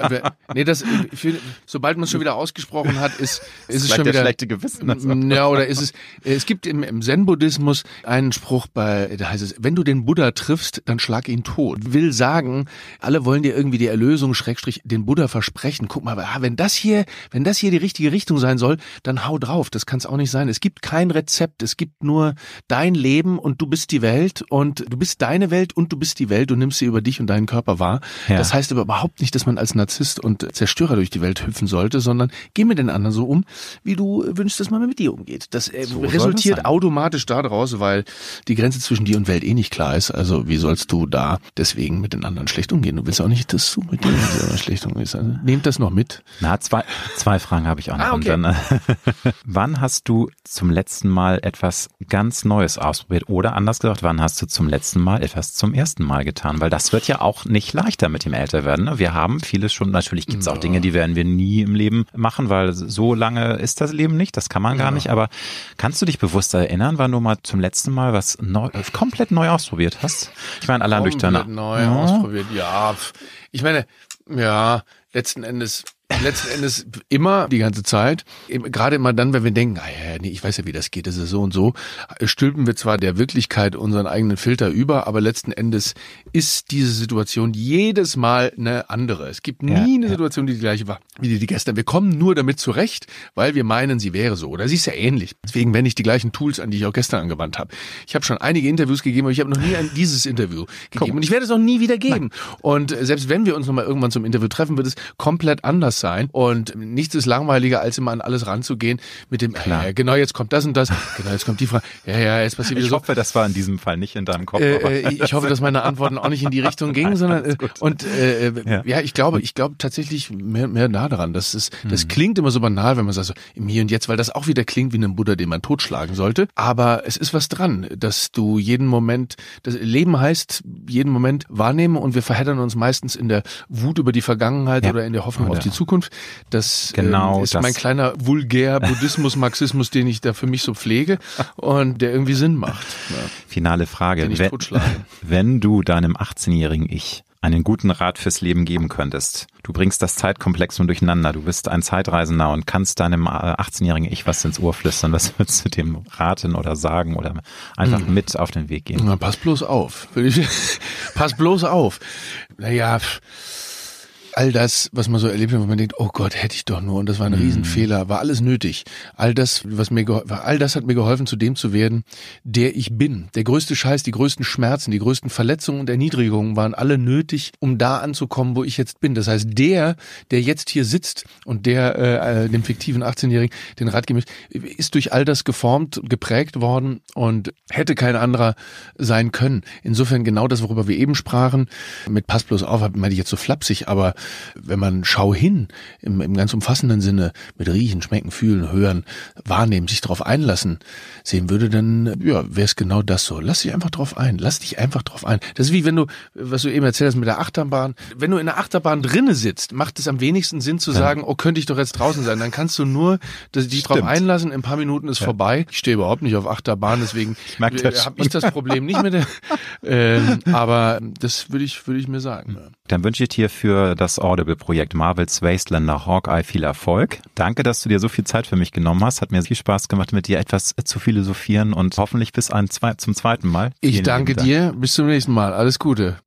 Ich finde, sobald man es schon wieder ausgesprochen hat, ist es schon wieder schlechte Gewissen. Ja, oder es gibt im Zen-Buddhismus einen Spruch da heißt es, wenn du den Buddha triffst, dann schlag ihn tot. Will sagen, alle wollen dir irgendwie die Erlösung, / den Buddha versprechen. Guck mal, wenn das hier die richtige Richtung sein soll, dann hau drauf. Das kann es auch nicht sein. Es gibt kein Rezept. Es gibt nur dein Leben und du bist die Welt und du bist deine Welt und du bist die Welt. Du nimmst sie über dich und deinen Körper wahr. Ja. Das heißt aber überhaupt nicht, dass man als Narzisst und Zerstörer durch die Welt hüpfen sollte, sondern geh mit den anderen so um, wie du wünschst, dass man mit dir umgeht. Das resultiert automatisch daraus, weil die Grenze zwischen dir und Welt nicht klar ist. Also wie sollst du da deswegen mit den anderen schlecht umgehen? Du willst auch nicht, dass du mit denen schlecht umgehst. Also, nehmt das noch mit. Na, zwei Fragen habe ich auch noch. Okay. Und dann, wann hast du zum letzten Mal etwas ganz Neues ausprobiert? Oder anders gesagt, wann hast du zum letzten Mal etwas zum ersten Mal getan? Weil das wird ja auch nicht leichter mit dem Älterwerden. Ne? Wir haben vieles schon, natürlich gibt es auch Dinge, die werden wir nie im Leben machen, weil so lange ist das Leben nicht, das kann man gar nicht. Aber kannst du dich bewusst erinnern, wann du mal zum letzten Mal was komplett neu ausprobiert hast? Ich meine, allein durch deine... Neu ausprobiert, ja. Ich meine, ja, letzten Endes immer, die ganze Zeit, gerade immer dann, wenn wir denken, ich weiß ja, wie das geht, das ist so und so, stülpen wir zwar der Wirklichkeit unseren eigenen Filter über, aber letzten Endes ist diese Situation jedes Mal eine andere. Es gibt nie eine Situation, die gleiche war, wie die gestern. Wir kommen nur damit zurecht, weil wir meinen, sie wäre so. Oder sie ist ja ähnlich. Deswegen wende ich die gleichen Tools an, die ich auch gestern angewandt habe. Ich habe schon einige Interviews gegeben, aber ich habe noch nie dieses Interview gegeben. Und ich werde es auch nie wieder geben. Nein. Und selbst wenn wir uns nochmal irgendwann zum Interview treffen, wird es komplett anders sein. Und nichts ist langweiliger, als immer an alles ranzugehen mit dem, genau, jetzt kommt das und das, genau, jetzt kommt die Frage, jetzt passiert wieder so. Ich hoffe, das war in diesem Fall nicht in deinem Kopf. Ich hoffe, dass meine Antworten auch nicht in die Richtung gingen, sondern, ich glaube tatsächlich mehr nah daran. Das klingt immer so banal, wenn man sagt, so im Hier und Jetzt, weil das auch wieder klingt wie ein Buddha, den man totschlagen sollte. Aber es ist was dran, dass du jeden Moment, das Leben heißt, jeden Moment wahrnehmen und wir verheddern uns meistens in der Wut über die Vergangenheit oder in der Hoffnung auf die Zukunft. Das ist mein kleiner Vulgär-Buddhismus, Marxismus, den ich da für mich so pflege und der irgendwie Sinn macht. Finale Frage. Wenn du deinem 18-jährigen Ich einen guten Rat fürs Leben geben könntest. Du bringst das Zeitkomplexum durcheinander. Du bist ein Zeitreisender und kannst deinem 18-jährigen Ich was ins Ohr flüstern. Was würdest du dem raten oder sagen oder einfach mit auf den Weg gehen? Na, pass bloß auf. Pass bloß auf. Naja, all das, was man so erlebt hat, wo man denkt, oh Gott, hätte ich doch nur, und das war ein Riesenfehler, war alles nötig. All das hat mir geholfen, zu dem zu werden, der ich bin. Der größte Scheiß, die größten Schmerzen, die größten Verletzungen und Erniedrigungen waren alle nötig, um da anzukommen, wo ich jetzt bin. Das heißt, der jetzt hier sitzt und der dem fiktiven 18-Jährigen den Rat geben ist durch all das geformt, geprägt worden und hätte kein anderer sein können. Insofern genau das, worüber wir eben sprachen, mit Pass bloß auf, meine ich jetzt so flapsig, aber wenn man Schau hin, im ganz umfassenden Sinne, mit Riechen, Schmecken, Fühlen, Hören, Wahrnehmen, sich darauf einlassen, sehen würde, dann wäre es genau das so. Lass dich einfach drauf ein. Lass dich einfach drauf ein. Das ist wie wenn du, was du eben erzählt hast mit der Achterbahn, wenn du in der Achterbahn drinne sitzt, macht es am wenigsten Sinn zu sagen, oh, könnte ich doch jetzt draußen sein. Dann kannst du nur dich drauf einlassen, in ein paar Minuten ist vorbei. Ich stehe überhaupt nicht auf Achterbahn, deswegen habe ich das Problem nicht mit der, aber das würde ich mir sagen. Dann wünsche ich dir für das Audible-Projekt Marvel's Wastelander Hawkeye viel Erfolg. Danke, dass du dir so viel Zeit für mich genommen hast. Hat mir viel Spaß gemacht, mit dir etwas zu philosophieren und hoffentlich bis zum zweiten Mal. Ich danke dir. Bis zum nächsten Mal. Alles Gute.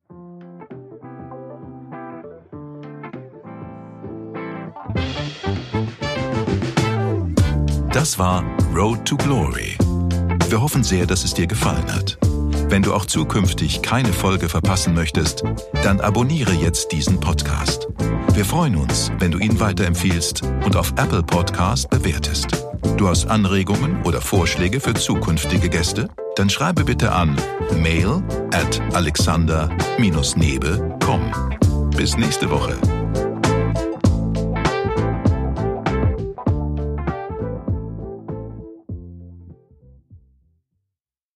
Das war Road to Glory. Wir hoffen sehr, dass es dir gefallen hat. Wenn du auch zukünftig keine Folge verpassen möchtest, dann abonniere jetzt diesen Podcast. Wir freuen uns, wenn du ihn weiterempfiehlst und auf Apple Podcast bewertest. Du hast Anregungen oder Vorschläge für zukünftige Gäste? Dann schreibe bitte an mail@alexander-nebe.com. Bis nächste Woche.